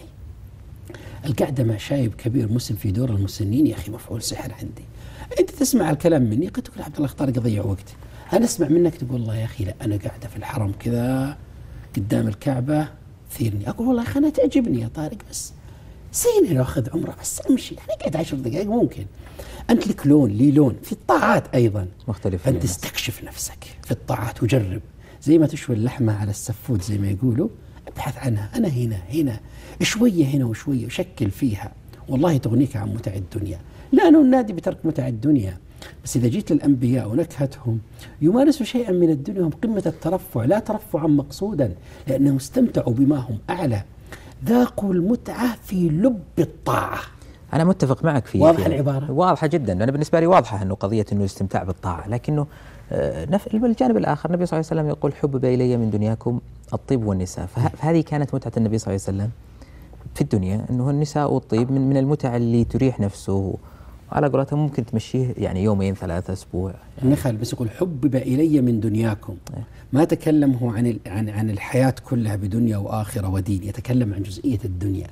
القعدة مع شايب كبير مسن في دور المسنين، يا أخي مفعول سحر عندي. أنت تسمع الكلام مني قد تقول عبد الله طارق أضيع وقت، أنا أسمع منك تقول والله يا أخي لا أنا قاعدة في الحرم كذا قدام الكعبة ثيرني. أقول والله يا أخي أنا تعجبني يا طارق، بس زين لو أخذ عمره بس أمشي، يعني قاعد 10 دقائق ممكن. أنت لك لون لي لون في الطاعات أيضا مختلف، أنت تستكشف نفسك في الطاعات وجرب. زي ما تشوي اللحمة على السفود زي ما يقولوا، ابحث عنها، أنا هنا شوية هنا وشوية وشكل فيها، والله تغنيك عن متع الدنيا. لا أنا نادي بترك متع الدنيا، بس إذا جيت للأنبياء ونكهتهم يمارسوا شيئا من الدنيا، هم قمة الترفع، لا ترفعا مقصودا، لأنهم استمتعوا بما هم أعلى، ذاقوا المتعة في لب الطاعة. أنا متفق معك في واضحة العبارة؟ واضحة جدا. أنا بالنسبة لي واضحة أنه قضية أنه الاستمتاع بالطاعة، لكنه الجانب الآخر النبي صلى الله عليه وسلم يقول حبب إلي من دنياكم الطيب والنساء، فهذه كانت متعة النبي صلى الله عليه وسلم في الدنيا، أنه النساء والطيب من المتع اللي تريح نفسه، على قولتهم ممكن تمشيه يعني يومين 3 أسبوع يعني. نخل بس يقول حبب إلي من دنياكم، ما تكلم هو عن الحياة كلها بدنيا وآخرة ودين، يتكلم عن جزئية الدنيا.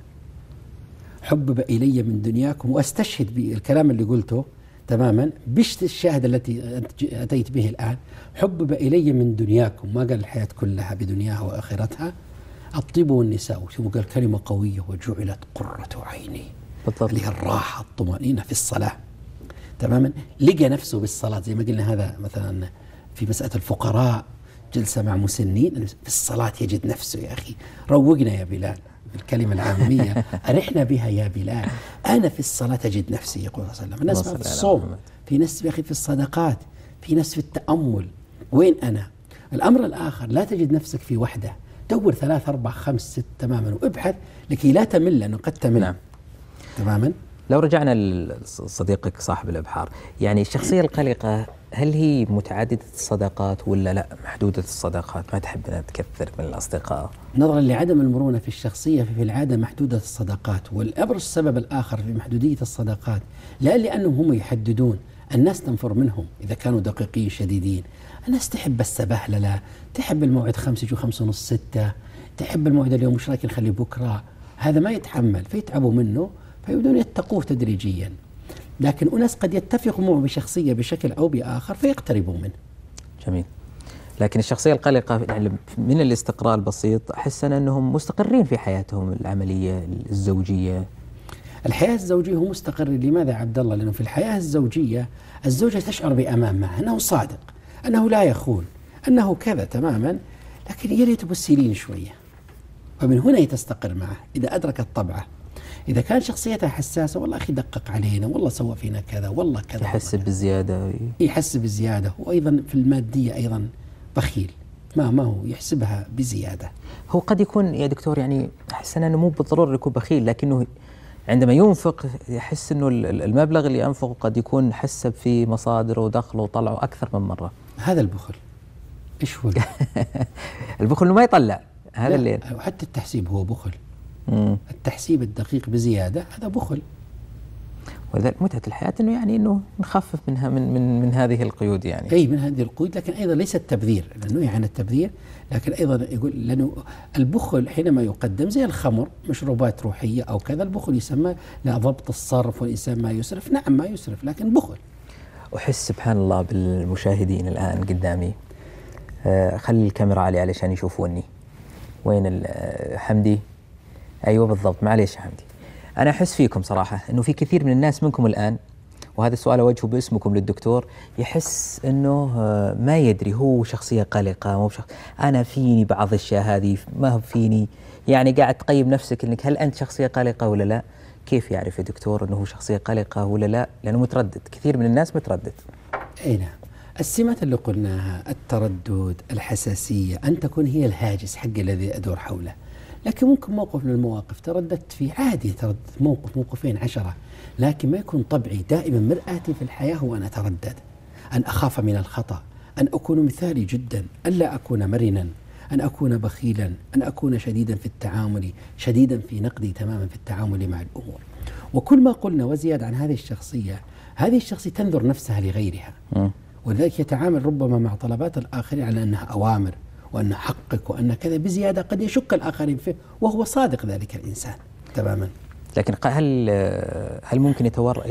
حبب إلي من دنياكم، وأستشهد بالكلام اللي قلته تماما بالشاهد التي أتيت به الآن. حبب إلي من دنياكم، ما قال الحياة كلها بدنياها وآخرتها، الطيب والنساء، ثم قال كلمة قوية وجعلت قرة عيني، اللي هي الراحة الطمأنينة في الصلاة تماما. لقى نفسه بالصلاة زي ما قلنا، هذا مثلا في مسألة الفقراء جلسة مع مسنين، في الصلاة يجد نفسه. يا أخي روقنا يا بلال بالكلمة العامية، أرحنا بها يا بلال. أنا في الصلاة أجد نفسي، يقول صلى الله عليه وسلم. الناس في الصوم، في ناس يا أخي في الصدقات، في ناس في التأمل. وين أنا؟ الأمر الآخر لا تجد نفسك في وحدة، دور 3 4 5 6 تماما، وابحث لكي لا تمل، لأنه قد تمل. نعم. تماما. لو رجعنا لصديقك صاحب الإبحار، يعني الشخصية القلقة هل هي متعددة الصداقات ولا لا محدودة الصداقات، ما تحب أن تكثر من الأصدقاء؟ نظرا لعدم المرونة في الشخصية، في العادة محدودة الصداقات. والأبرز السبب الآخر في محدودية الصداقات لا لأنهم هم يحددون، الناس تنفر منهم إذا كانوا دقيقين شديدين. الناس تحب السبهللة، تحب الموعد 5 يجوا 5 ونص 6، تحب الموعد اليوم مش رايك نخليه بكرة. هذا ما يتحمل فيتعبوا منه، فيبدون يتقوه تدريجيا. لكن أناس قد يتفقوا معه بشخصية بشكل أو بآخر فيقتربوا منه. جميل. لكن الشخصية القلقة يعني من الاستقراء البسيط أحس أنهم مستقرين في حياتهم العملية الزوجية. الحياة الزوجية هو مستقر. لماذا عبد الله؟ لأنه في الحياة الزوجية الزوجة تشعر بأمان معه، أنه صادق، أنه لا يخون، أنه كذا تماما. لكن يا ريت بسيلين شوية، ومن هنا تستقر معه إذا أدركت طبعه. إذا كان شخصيته حساسة، والله أخي دقق علينا، والله سوى فينا كذا، والله كذا، يحس بالزيادة، يحس بالزيادة. وأيضا في المادية أيضا بخيل، ما هو يحسبها بزيادة. هو قد يكون يا دكتور يعني أحس أنه مو بالضرورة يكون بخيل، لكنه عندما ينفق يحس أنه المبلغ اللي أنفقه قد يكون حسب في مصادره ودخله وطلعه أكثر من مرة. هذا البخل. إيش هو؟ البخل إنه ما يطلع، هذا اللي حتى التحسيب هو بخل. التحسيب الدقيق بزيادة هذا بخل. ولذلك متعة الحياة أنه يعني أنه نخفف منها من هذه القيود يعني. أي من هذه القيود، لكن أيضا ليس التبذير، لأنه عن التبذير، لكن أيضا يقول لأنه البخل حينما يقدم زي الخمر، مشروبات روحية أو كذا، البخل يسمى لا ضبط الصرف، والإنسان ما يسرف. نعم ما يسرف، لكن بخل. أحس سبحان الله بالمشاهدين الآن قدامي، خلي الكاميرا عالية علشان يشوفوني. وين حمدي؟ أيوة بالضبط، معليش يا حمدي. أنا أحس فيكم صراحة أنه في كثير من الناس منكم الآن، وهذا السؤال أوجهه باسمكم للدكتور، يحس أنه ما يدري هو شخصية قلقة مو أنا فيني بعض الأشياء هذه، ما هو فيني، يعني قاعد تقيم نفسك أنك هل أنت شخصية قلقة ولا لا؟ كيف يعرف يا دكتور أنه هو شخصية قلقة ولا لا؟ لأنه متردد، كثير من الناس متردد. أي نعم. السمات اللي قلناها، التردد، الحساسية، أن تكون هي الهاجس حق الذي أدور حوله. لكن ممكن موقف من المواقف ترددت فيه عادي، ترددت موقفين 10، لكن ما يكون طبعي دائما. مرآتي في الحياة هو أن أتردد، أن أخاف من الخطأ، أن أكون مثالي جدا، أن لا أكون مرنا، أن أكون بخيلا، أن أكون شديدا في التعامل، شديدا في نقدي تماما في التعامل مع الأمور. وكل ما قلنا وزيادة عن هذه الشخصية، هذه الشخصية تنظر نفسها لغيرها، ولذلك يتعامل ربما مع طلبات الآخرين على أنها أوامر، وأن حقك، وأن كذا بزيادة، قد يشك الآخرين فيه وهو صادق ذلك الإنسان تماما. لكن هل ممكن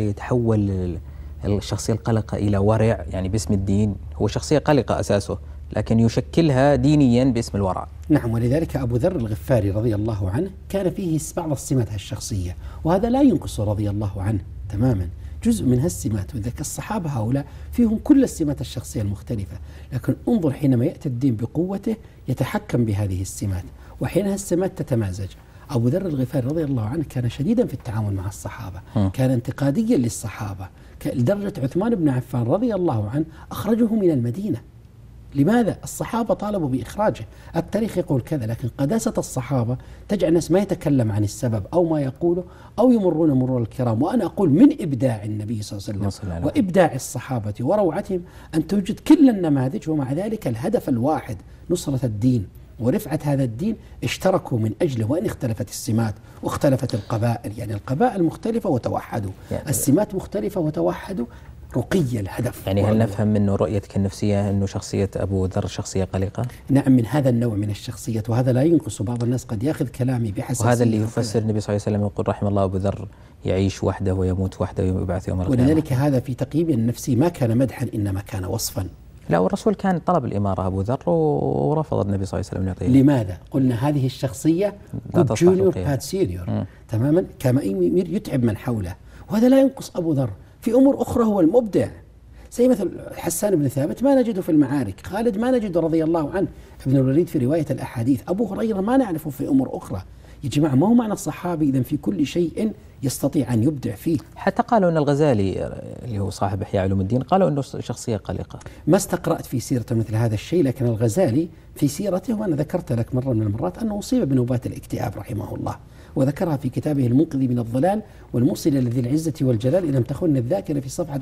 يتحول الشخصية القلقة إلى ورع، يعني باسم الدين؟ هو شخصية قلقة أساسه، لكن يشكلها دينيا باسم الورع. نعم، ولذلك أبو ذر الغفاري رضي الله عنه كان فيه بعض السمات الشخصية، وهذا لا ينقص رضي الله عنه تماما، جزء من هالسمات. وذلك الصحابة هؤلاء فيهم كل السمات الشخصية المختلفة، لكن انظر حينما يأتي الدين بقوته يتحكم بهذه السمات، وحينها السمات تتمازج. أبو ذر الغفاري رضي الله عنه كان شديدا في التعامل مع الصحابة، كان انتقاديا للصحابة، لدرجة عثمان بن عفان رضي الله عنه أخرجه من المدينة. لماذا؟ الصحابة طالبوا بإخراجه. التاريخ يقول كذا، لكن قداسة الصحابة تجعل الناس ما يتكلم عن السبب أو ما يقوله، أو يمرون مرور الكرام. وأنا أقول من إبداع النبي صلى الله عليه وسلم وإبداع الصحابة وروعتهم أن توجد كل النماذج، ومع ذلك الهدف الواحد نصرة الدين ورفعة هذا الدين اشتركوا من أجله، وإن اختلفت السمات واختلفت القبائل، يعني القبائل مختلفة وتوحدوا، يعني السمات مختلفة وتوحدوا، رقي الهدف. يعني هل نفهم منه رؤيتك النفسية أنه شخصية أبو ذر شخصية قلقة؟ نعم، من هذا النوع من الشخصية، وهذا لا ينقص. بعض الناس قد يأخذ كلامي بحساسية، وهذا اللي يفسر النبي صلى الله عليه وسلم يقول رحم الله أبو ذر يعيش وحده ويموت وحده ويبعث يوم القيامة. ولذلك هذا في تقييم النفسي ما كان مدحا إنما كان وصفا. لا، والرسول كان طلب الإمارة أبو ذر ورفض النبي صلى الله عليه وسلم يعطيه. لماذا؟ قلنا هذه الشخصية جونيور باد سينيور تماما، كما يتعب من حوله، وهذا لا ينقص أبو ذر. في أمور أخرى هو المبدع، زي مثل حسان بن ثابت ما نجده في المعارك، خالد ما نجده رضي الله عنه، ابن الوليد في رواية الأحاديث، أبو هريرة ما نعرفه في أمور أخرى. يا جماعة ما هو معنى الصحابي إذن في كل شيء يستطيع أن يبدع فيه. حتى قالوا أن الغزالي اللي هو صاحب إحياء علوم الدين قالوا أنه شخصية قلقة. ما استقرأت في سيرته مثل هذا الشيء، لكن الغزالي في سيرته، وأنا ذكرت لك مرة من المرات أنه أصيب بنوبات الاكتئاب رحمه الله، وذكرها في كتابه المنقذ من الضلال والموصل لذي العزة والجلال، إن لم تخن الذاكرة، في صفحة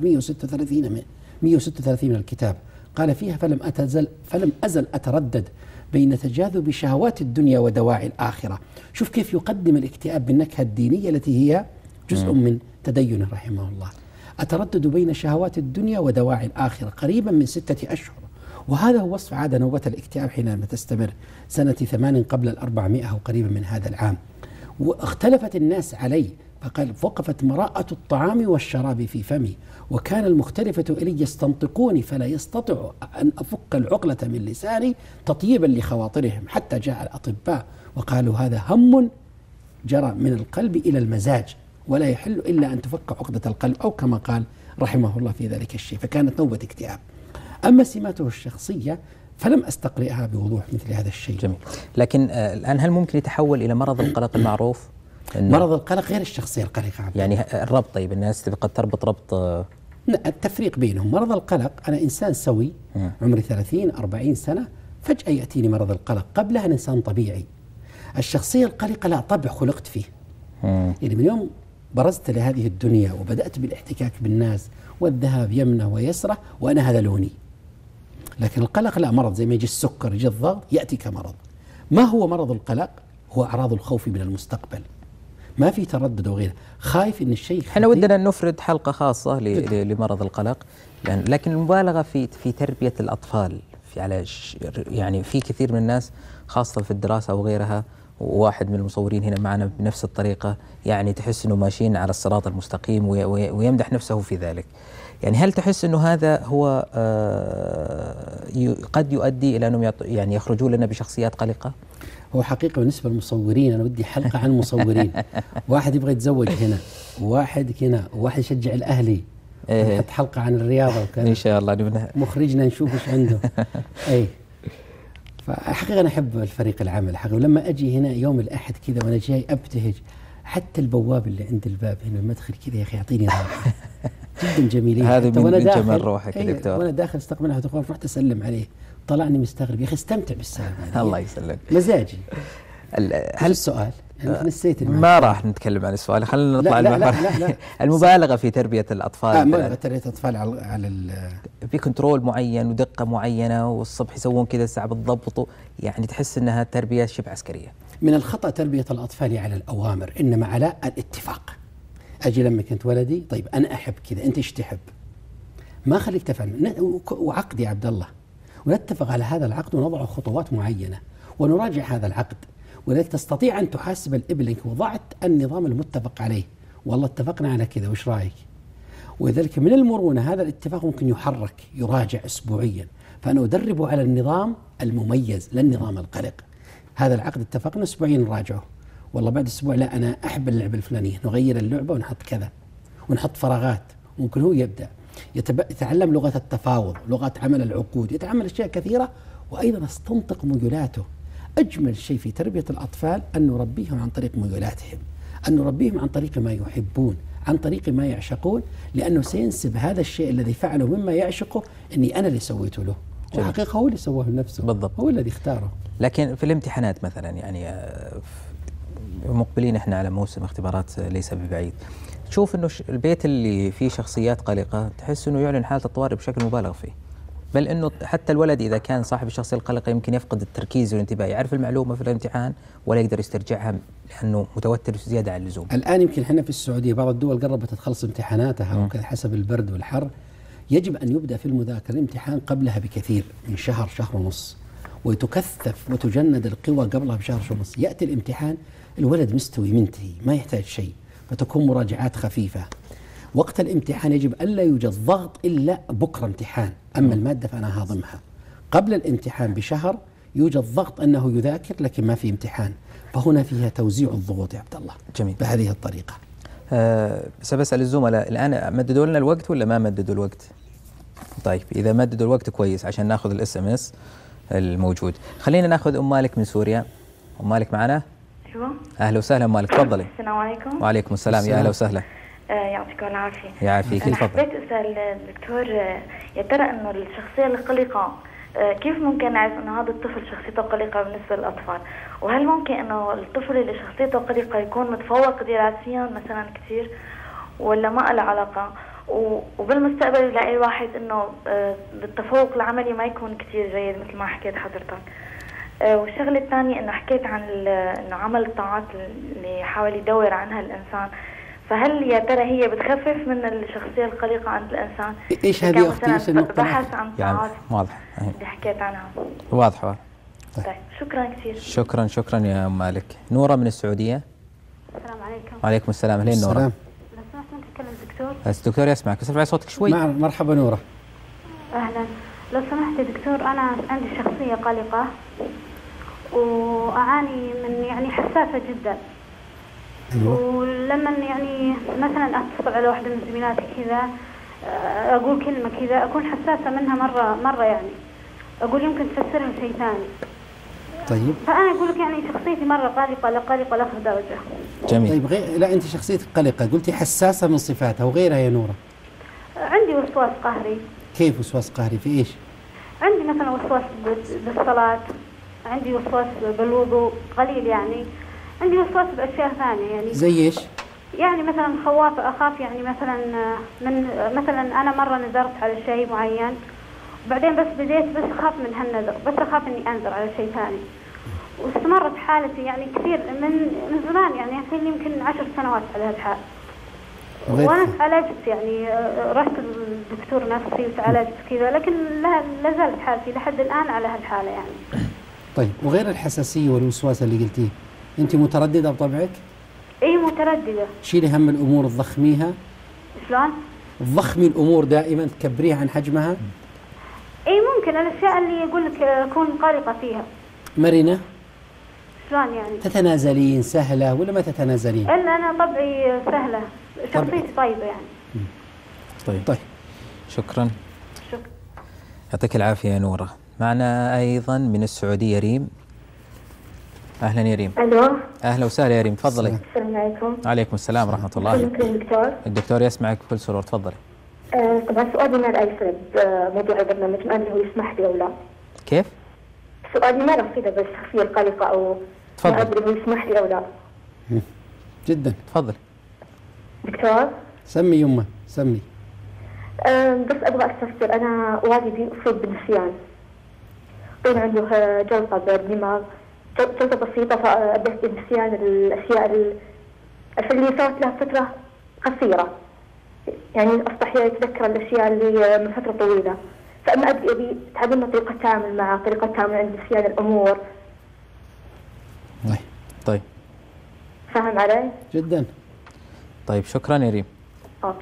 136 من الكتاب. قال فيها فلم أزل أتردد بين تجاذب شهوات الدنيا ودواعي الآخرة. شوف كيف يقدم الاكتئاب بالنكهة الدينية التي هي جزء من تدينه رحمه الله. أتردد بين شهوات الدنيا ودواعي الآخرة قريبا من 6 أشهر، وهذا هو وصف عادة نوبة الاكتئاب حينما تستمر سنة 8 قبل 400 أو قريبا من هذا العام. واختلفت الناس عليه، فقال وقفت مراءة الطعام والشراب في فمي، وكان المختلفة إلي يستنطقوني فلا يستطيع أن أفك العقلة من لساني تطيبا لخواطرهم، حتى جاء الأطباء وقالوا هذا هم جرى من القلب إلى المزاج، ولا يحل إلا أن تفك عقدة القلب، أو كما قال رحمه الله في ذلك الشيء. فكانت نوبة اكتئاب. أما سماته الشخصية فلم أستقرئها بوضوح مثل هذا الشيء. جميل. لكن الآن هل ممكن يتحول إلى مرض القلق المعروف؟ مرض القلق غير الشخصية القلقة يعني الربط، طيب الناس قد تربط ربط التفريق بينهم. مرض القلق، أنا إنسان سوي عمري 30-40 سنة، فجأة يأتيني مرض القلق، قبلها أنا إنسان طبيعي. الشخصية القلقة لا طبع خلقت فيه. يعني من يوم برزت لهذه الدنيا وبدأت بالاحتكاك بالناس والذهاب يمنه ويسره وأنا هذا لوني. لكن القلق لا، مرض زي ما يجي السكر يجي الضغط يأتي كمرض. ما هو مرض القلق؟ هو أعراض الخوف من المستقبل، ما في تردد وغيره، خايف ان الشيء. احنا ودنا نفرد حلقة خاصة لمرض القلق، لكن المبالغة في تربية الأطفال في يعني في كثير من الناس خاصة في الدراسة أو غيرها، وواحد من المصورين هنا معنا بنفس الطريقة، يعني تحس أنه ماشيين على الصراط المستقيم ويمدح نفسه في ذلك. يعني هل تحس أنه هذا هو قد يؤدي إلى أنهم يعني يخرجوا لنا بشخصيات قلقة؟ هو حقيقة بالنسبة للمصورين أنا بدي حلقة عن المصورين. واحد يبغى يتزوج هنا، وواحد هنا، وواحد يشجع الأهلي، نحط حلقة عن الرياضة وكذا إن شاء الله مخرجنا نشوف إيش عنده. أي فحقيقة أنا أحب الفريق العمل حقيقة. ولما أجي هنا يوم الأحد كذا وأنا جاي أبتهج، حتى البواب اللي عند الباب هنا المدخل كذا يا أخي يعطيني راحة جدا جميلين. هذا من جمال روحك يا دكتور. وأنا داخل استقبل أحد أخوان رحت أسلم عليه، طلعني مستغرب، يا أخي استمتع بالسلام يعني. الله يسلمك. مزاجي. هل السؤال؟ يعني نسيت ما راح نتكلم عن السؤال، خلينا نطلع لا. المبالغة في تربية الأطفال. مبالغة تربية الأطفال على في كنترول معين ودقة معينة، والصبح يسوون كذا الساعة بالضبط، يعني تحس أنها تربية شبه عسكرية. من الخطأ تربية الأطفال على الأوامر، إنما على الاتفاق. أجي لما كنت ولدي، طيب أنا أحب كذا، أنت إيش تحب؟ ما خليك تفعل، وعقد يا عبد الله، ونتفق على هذا العقد ونضع خطوات معينة ونراجع هذا العقد. ولذلك تستطيع أن تحاسب الابن إنك وضعت النظام المتفق عليه، والله اتفقنا على كذا وإيش رأيك؟ ولذلك من المرونة هذا الاتفاق ممكن يحرك يراجع أسبوعيا، فأنا أدربه على النظام المميز لا النظام القلق. هذا العقد اتفقنا أسبوعيا نراجعه، والله بعد أسبوع لا أنا أحب اللعبة الفلانية، نغير اللعبة ونحط كذا ونحط فراغات. ممكن هو يبدأ يتعلم لغة التفاوض، لغة عمل العقود، يتعلم أشياء كثيرة، وأيضا استنطق ميولاته. أجمل شيء في تربية الأطفال أن نربيهم عن طريق ميولاتهم، أن نربيهم عن طريق ما يحبون، عن طريق ما يعشقون، لأنه سينسب هذا الشيء الذي فعله مما يعشقه أني أنا اللي سويته له، وحقيقة هو اللي سواه لنفسه بالضبط، هو الذي اختاره. لكن في الامتحانات مثلا، يعني مقبلين احنا على موسم اختبارات ليس ببعيد، تشوف انه البيت اللي فيه شخصيات قلقة تحس انه يعلن حالة الطوارئ بشكل مبالغ فيه، بل انه حتى الولد اذا كان صاحب الشخصية القلقة يمكن يفقد التركيز والانتباه، يعرف المعلومة في الامتحان ولا يقدر يسترجعها لانه متوتر زيادة عن اللزوم. الان يمكن احنا في السعودية بعض الدول قربت تخلص امتحاناتها وكذا حسب البرد والحر، يجب ان يبدا في المذاكرة الامتحان قبلها بكثير، من شهر ونص، وتكثف وتجند القوى قبلها بشهر ونص. ياتي الامتحان الولد مستوي منتهي ما يحتاج شيء، فتكون مراجعات خفيفة. وقت الامتحان يجب ألا يوجد ضغط إلا بكرة امتحان، أما المادة فأنا هاضمها. قبل الامتحان بشهر يوجد ضغط أنه يذاكر لكن ما في امتحان، فهنا فيها توزيع الضغوط يا عبد الله. جميل. بهذه الطريقة. سأسأل الزملاء الآن مددوا لنا الوقت ولا ما مددوا الوقت؟ طيب إذا مددوا الوقت كويس عشان ناخذ الSMS الموجود. خلينا ناخذ أم مالك من سوريا. أم مالك معنا؟ ايوه. اهلا وسهلا ام مالك، تفضلي. السلام عليكم. وعليكم السلام، يا اهلا وسهلا. يعطيكم العافيه. يعافيك، تفضل. حبيت اسال الدكتور، يا ترى انه الشخصيه القلقه كيف ممكن نعرف انه هذا الطفل شخصيته قلقه بالنسبه للاطفال؟ وهل ممكن انه الطفل اللي شخصيته قلقه يكون متفوق دراسيا مثلا كثير ولا ما له علاقه؟ وبالمستقبل يلاقي الواحد انه التفوق العملي ما يكون كثير جيد مثل ما حكيت حضرتك. والشغله الثانيه انه حكيت عن انه عمل الطاعات اللي حاول يدور عنها الانسان، فهل يا ترى هي بتخفف من الشخصيه القلقه عند الانسان؟ ايش هذه اختي؟ ايش النقطه؟ بحث عن الطاعات واضح اللي حكيت عنها. واضحه. طيب شكرا كثير. شكرا يا ام مالك. نوره من السعوديه. السلام عليكم. وعليكم السلام. اهلين نوره. لو سمحت ممكن تكلم الدكتور؟ بس الدكتور يسمعك، بس ارفعي صوتك شوي. مرحبا نوره. اهلا. لو سمحت يا دكتور، انا عندي شخصيه قلقه واعاني من يعني حساسه جدا. ولما يعني مثلا اتصل على واحده من زميلاتي كذا اقول كلمه كذا اكون حساسه منها مره يعني. أقول يمكن تفسرها شيء ثاني. طيب. فأنا أقول لك يعني شخصيتي مرة قلقة لآخر درجة. جميل. طيب لا أنت شخصيتك قلقة، قلتي حساسة من صفاتها وغيرها يا نورة. عندي وسواس قهري. كيف وسواس قهري في إيش؟ عندي مثلا وسواس بالصلاة، عندي وسواس بالوضوء قليل يعني، عندي وسواس بأشياء ثانية يعني. زي إيش؟ يعني مثلا خوافة، أخاف يعني مثلا أنا مرة نذرت على شيء معين، بعدين بس بديت بس أخاف من هالنذر، بس أخاف إني أنذر على شيء ثاني، واستمرت حالتي يعني كثير من زمان، يعني الحين يمكن 10 سنوات على هالحال. وأنا تعالجت يعني، رحت للدكتور نفسي وتعالجت كذا، لكن لا زالت حالتي لحد الآن على هالحالة يعني. طيب وغير الحساسية والوسواس اللي قلتيه، أنت مترددة بطبعك؟ إيه مترددة. شيلي هم الأمور تضخميها؟ شلون؟ تضخمي الأمور دائما، تكبريها عن حجمها؟ إيه ممكن الأشياء اللي يقول لك أكون قلقة فيها. مرنة؟ شلون يعني؟ تتنازلين سهلة ولا ما تتنازلين؟ إلا أنا طبعي سهلة، شخصيتي طيبة يعني. طيب شكرا. يعطيك العافية يا نورة. معنا أيضا من السعودية ريم. أهلا يا ريم. ألو. أهلا وسهلا يا ريم، تفضلي. السلام عليكم. عليكم السلام ورحمة الله. الدكتور. الدكتور يسمعك بكل سرور، تفضلي. طبعا سؤالي ما له أي سبب موضوع البرنامج، ما أنه يسمح لي أو لا. كيف؟ سؤالي ما له صلة بالشخصية القلقة أو تفضل. ما أدري هو يسمح لي أو لا. جدا. تفضل. دكتور. سمي يمه، سمي. بس أبغى أستفسر، أنا والدي أصيب بالنسيان. طول عنده جلطة بالدماغ، جلطة بسيطة، فأدت بنسيان الأشياء اللي صارت لها فترة قصيرة. يعني أصبح يتذكر الأشياء اللي من فترة طويلة. فأما أبي تعلمنا طريقة التعامل معه، طريقة التعامل عند نسيان الأمور. طيب. فاهم علي؟ جدا. طيب شكرا يا ريم. أوكي.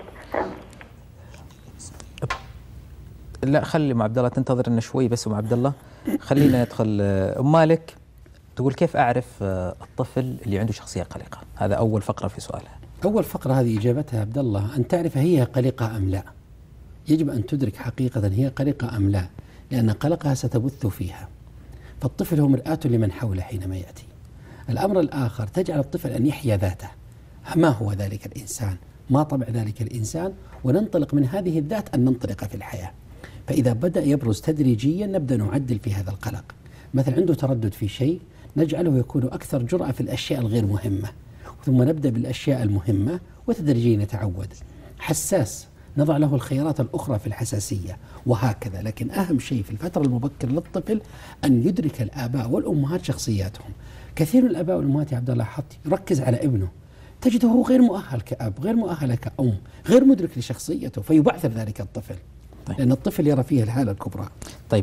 لا خلي ام عبد الله تنتظر لنا شوي بس. ام عبد الله خلينا ندخل. ام مالك تقول كيف اعرف الطفل اللي عنده شخصيه قلقه؟ هذا اول فقره في سؤالها. اول فقره هذه اجابتها عبد الله ان تعرف هي قلقه ام لا. يجب ان تدرك حقيقه هي قلقه ام لا، لان قلقها ستبث فيها. فالطفل هو مرآة لمن حوله حينما ياتي. الامر الاخر تجعل الطفل ان يحيا ذاته. ما هو ذلك الانسان؟ ما طبع ذلك الانسان؟ وننطلق من هذه الذات ان ننطلق في الحياه. فإذا بدأ يبرز تدريجيا نبدأ نعدل في هذا القلق. مثلا عنده تردد في شيء نجعله يكون أكثر جرأة في الأشياء الغير مهمة، ثم نبدأ بالأشياء المهمة وتدريجيا نتعود. حساس نضع له الخيارات الأخرى في الحساسية وهكذا. لكن أهم شيء في الفترة المبكرة للطفل أن يدرك الآباء والأمهات شخصياتهم. كثير من الآباء والأمهات يا عبد الله لاحظت يركز على ابنه، تجده غير مؤهل كأب، غير مؤهل كأم، غير مدرك لشخصيته، فيبعثر ذلك الطفل. طيب. لأن الطفل يرى فيه الحالة الكبرى. طيب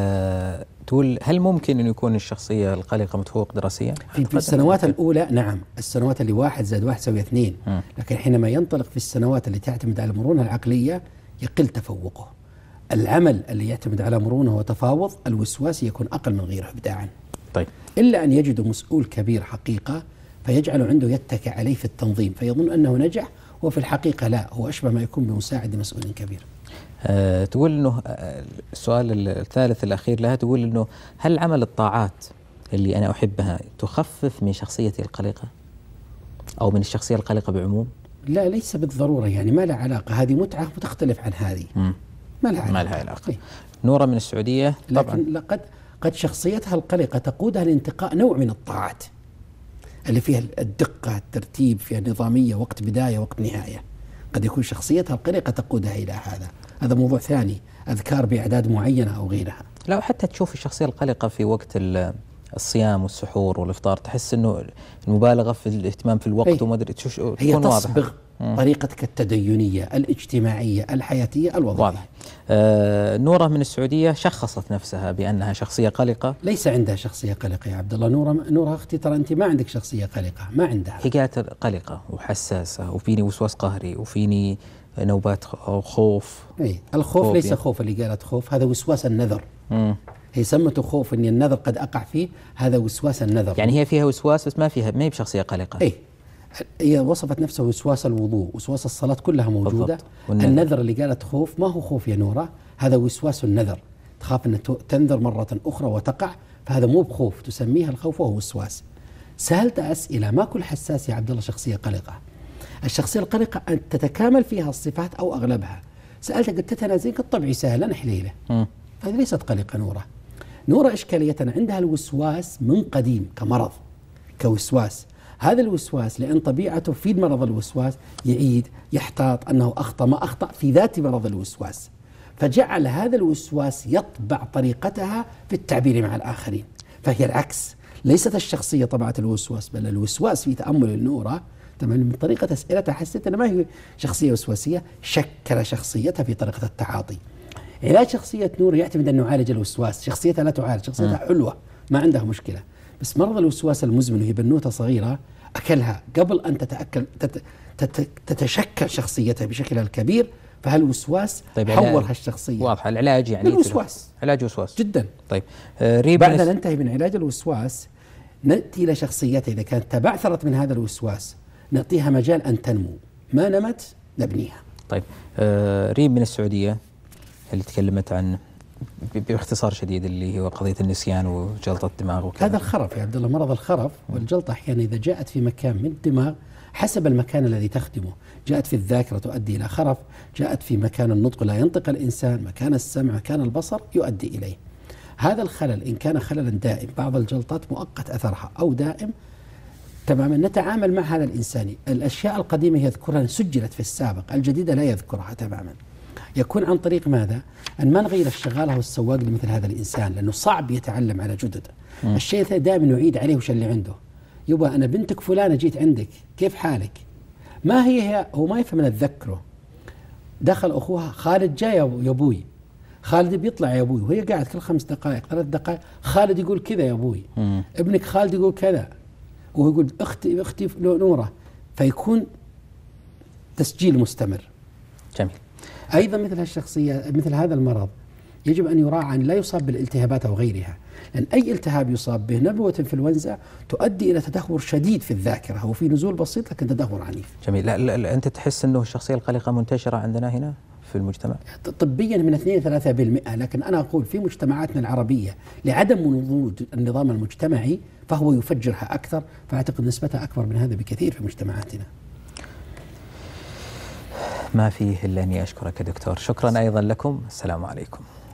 تقول هل ممكن أن يكون الشخصية القلقة متفوق دراسيا؟ في السنوات الأولى نعم، السنوات اللي 1 زائد 1 يساوي 2. لكن حينما ينطلق في السنوات اللي تعتمد على المرونة العقلية يقل تفوقه. العمل اللي يعتمد على مرونة وتفاوض الوسواس يكون أقل من غيره إبداعا. طيب. إلا أن يجد مسؤول كبير حقيقة فيجعل عنده يتكئ عليه في التنظيم فيظن أنه نجح، وفي الحقيقة لا، هو أشبه ما يكون بمساعد مسؤول كبير. تقول أنه السؤال الثالث الأخير لها، تقول أنه هل عمل الطاعات اللي أنا أحبها تخفف من شخصيتي القلقة أو من الشخصية القلقة بعموم؟ لا ليس بالضرورة، يعني ما لها علاقة. هذه متعة وتختلف عن هذه. ما لها علاقة. نورة من السعودية طبعا. لكن قد شخصيتها القلقة تقودها لانتقاء نوع من الطاعات اللي فيها الدقة، الترتيب، فيها النظامية، وقت بداية وقت نهاية. قد يكون شخصيتها القلقة تقودها إلى هذا موضوع ثاني، أذكار بأعداد معينة أو غيرها. لا حتى تشوف الشخصية القلقة في وقت الصيام والسحور والإفطار، تحس أنه المبالغة في الاهتمام في الوقت وما أدري هي تصبغ طريقتك التدينية الإجتماعية الحياتية الوظيفية. واضح. نورة من السعودية شخصت نفسها بأنها شخصية قلقة. ليس عندها شخصية قلقة يا عبد الله. نورة أختي ترى أنت ما عندك شخصية قلقة، ما عندها. هي قالت قلقة وحساسة وفيني وسواس قهري وفيني نوبات خوف. الخوف ليس خوف اللي قالت خوف، هذا وسواس النذر. هي سمته خوف إن النذر قد أقع فيه، هذا وسواس النذر. يعني هي فيها وسواس بس ما هي بشخصية قلقة. هي وصفت نفسها وسواس الوضوء، وسواس الصلاة كلها موجودة. النذر اللي قالت خوف ما هو خوف يا نورة، هذا وسواس النذر. تخاف أن تنذر مرة أخرى وتقع، فهذا مو بخوف، تسميها الخوف وهو وسواس. سألت أسئلة، ما كل حساس يا عبد الله شخصية قلقة. الشخصية القلقة أن تتكامل فيها الصفات أو أغلبها. سألتك قلت تتنازلك الطبع سهل حليلة، هذه ليست قلقة. نورة إشكاليتنا عندها الوسواس من قديم كمرض، كوسواس. هذا الوسواس لأن طبيعته في مرض الوسواس يعيد يحتاط أنه أخطأ ما أخطأ في ذات مرض الوسواس، فجعل هذا الوسواس يطبع طريقتها في التعبير مع الآخرين. فهي العكس، ليست الشخصية طبعة الوسواس، بل الوسواس في تأمل النورة تمام من طريقة أسئلتها حسيت أنها ما هي شخصية وسواسية، شكل شخصيتها في طريقة التعاطي. علاج شخصية نور يعتمد أنه يعالج الوسواس، شخصيتها لا تعالج، شخصيتها حلوة ما عندها مشكلة. بس مرض الوسواس المزمن وهي بنوتة صغيرة أكلها قبل أن تتشكل شخصيتها بشكلها الكبير، فهالوسواس طيب حور هالشخصية. واضح العلاج يعني الوسواس علاج وسواس جدا. طيب بعد أن ننتهي من علاج الوسواس نأتي إلى شخصيتها. إذا كانت تبعثرت من هذا الوسواس نعطيها مجال أن تنمو، ما نمت نبنيها. طيب ريم من السعودية اللي تكلمت عن باختصار شديد اللي هو قضية النسيان وجلطة الدماغ وكذا. هذا الخرف يا عبد الله، مرض الخرف والجلطة أحيانا إذا جاءت في مكان من الدماغ حسب المكان الذي تخدمه، جاءت في الذاكرة تؤدي إلى خرف، جاءت في مكان النطق لا ينطق الإنسان، مكان السمع، مكان البصر يؤدي إليه. هذا الخلل إن كان خللا دائم، بعض الجلطات مؤقت أثرها أو دائم تماما، نتعامل مع هذا الإنسان. الأشياء القديمة يذكرها سجلت في السابق، الجديدة لا يذكرها تماما. يكون عن طريق ماذا؟ أن ما نغير الشغال أو السواق لمثل هذا الإنسان، لأنه صعب يتعلم على جدد. الشيء دائما نعيد عليه وش اللي عنده. يبقى أنا بنتك فلانة جيت عندك، كيف حالك؟ ما هي هو ما يفهم، نتذكره. دخل أخوها خالد جاء يا أبوي، خالد بيطلع يا أبوي، وهي قاعد كل 5 دقائق 3 دقائق خالد يقول كذا يا أبوي، ابنك خالد يقول كذا، وهو يقول أختي نورة، فيكون تسجيل مستمر. جميل. أيضا مثل هالشخصية مثل هذا المرض يجب أن يراعى أن لا يصاب بالالتهابات أو غيرها، لأن أي التهاب يصاب به نبوة انفلونزا تؤدي إلى تدهور شديد في الذاكرة، وفي نزول بسيط لكن تدهور عنيف. جميل. لا أنت تحس أنه الشخصية القلقة منتشرة عندنا هنا في المجتمع؟ طبيا من 2-3%، لكن أنا أقول في مجتمعاتنا العربية لعدم وجود النظام المجتمعي فهو يفجرها أكثر، فأعتقد نسبتها أكبر من هذا بكثير في مجتمعاتنا. ما فيه إلا أني أشكرك دكتور، شكرا أيضا لكم، السلام عليكم.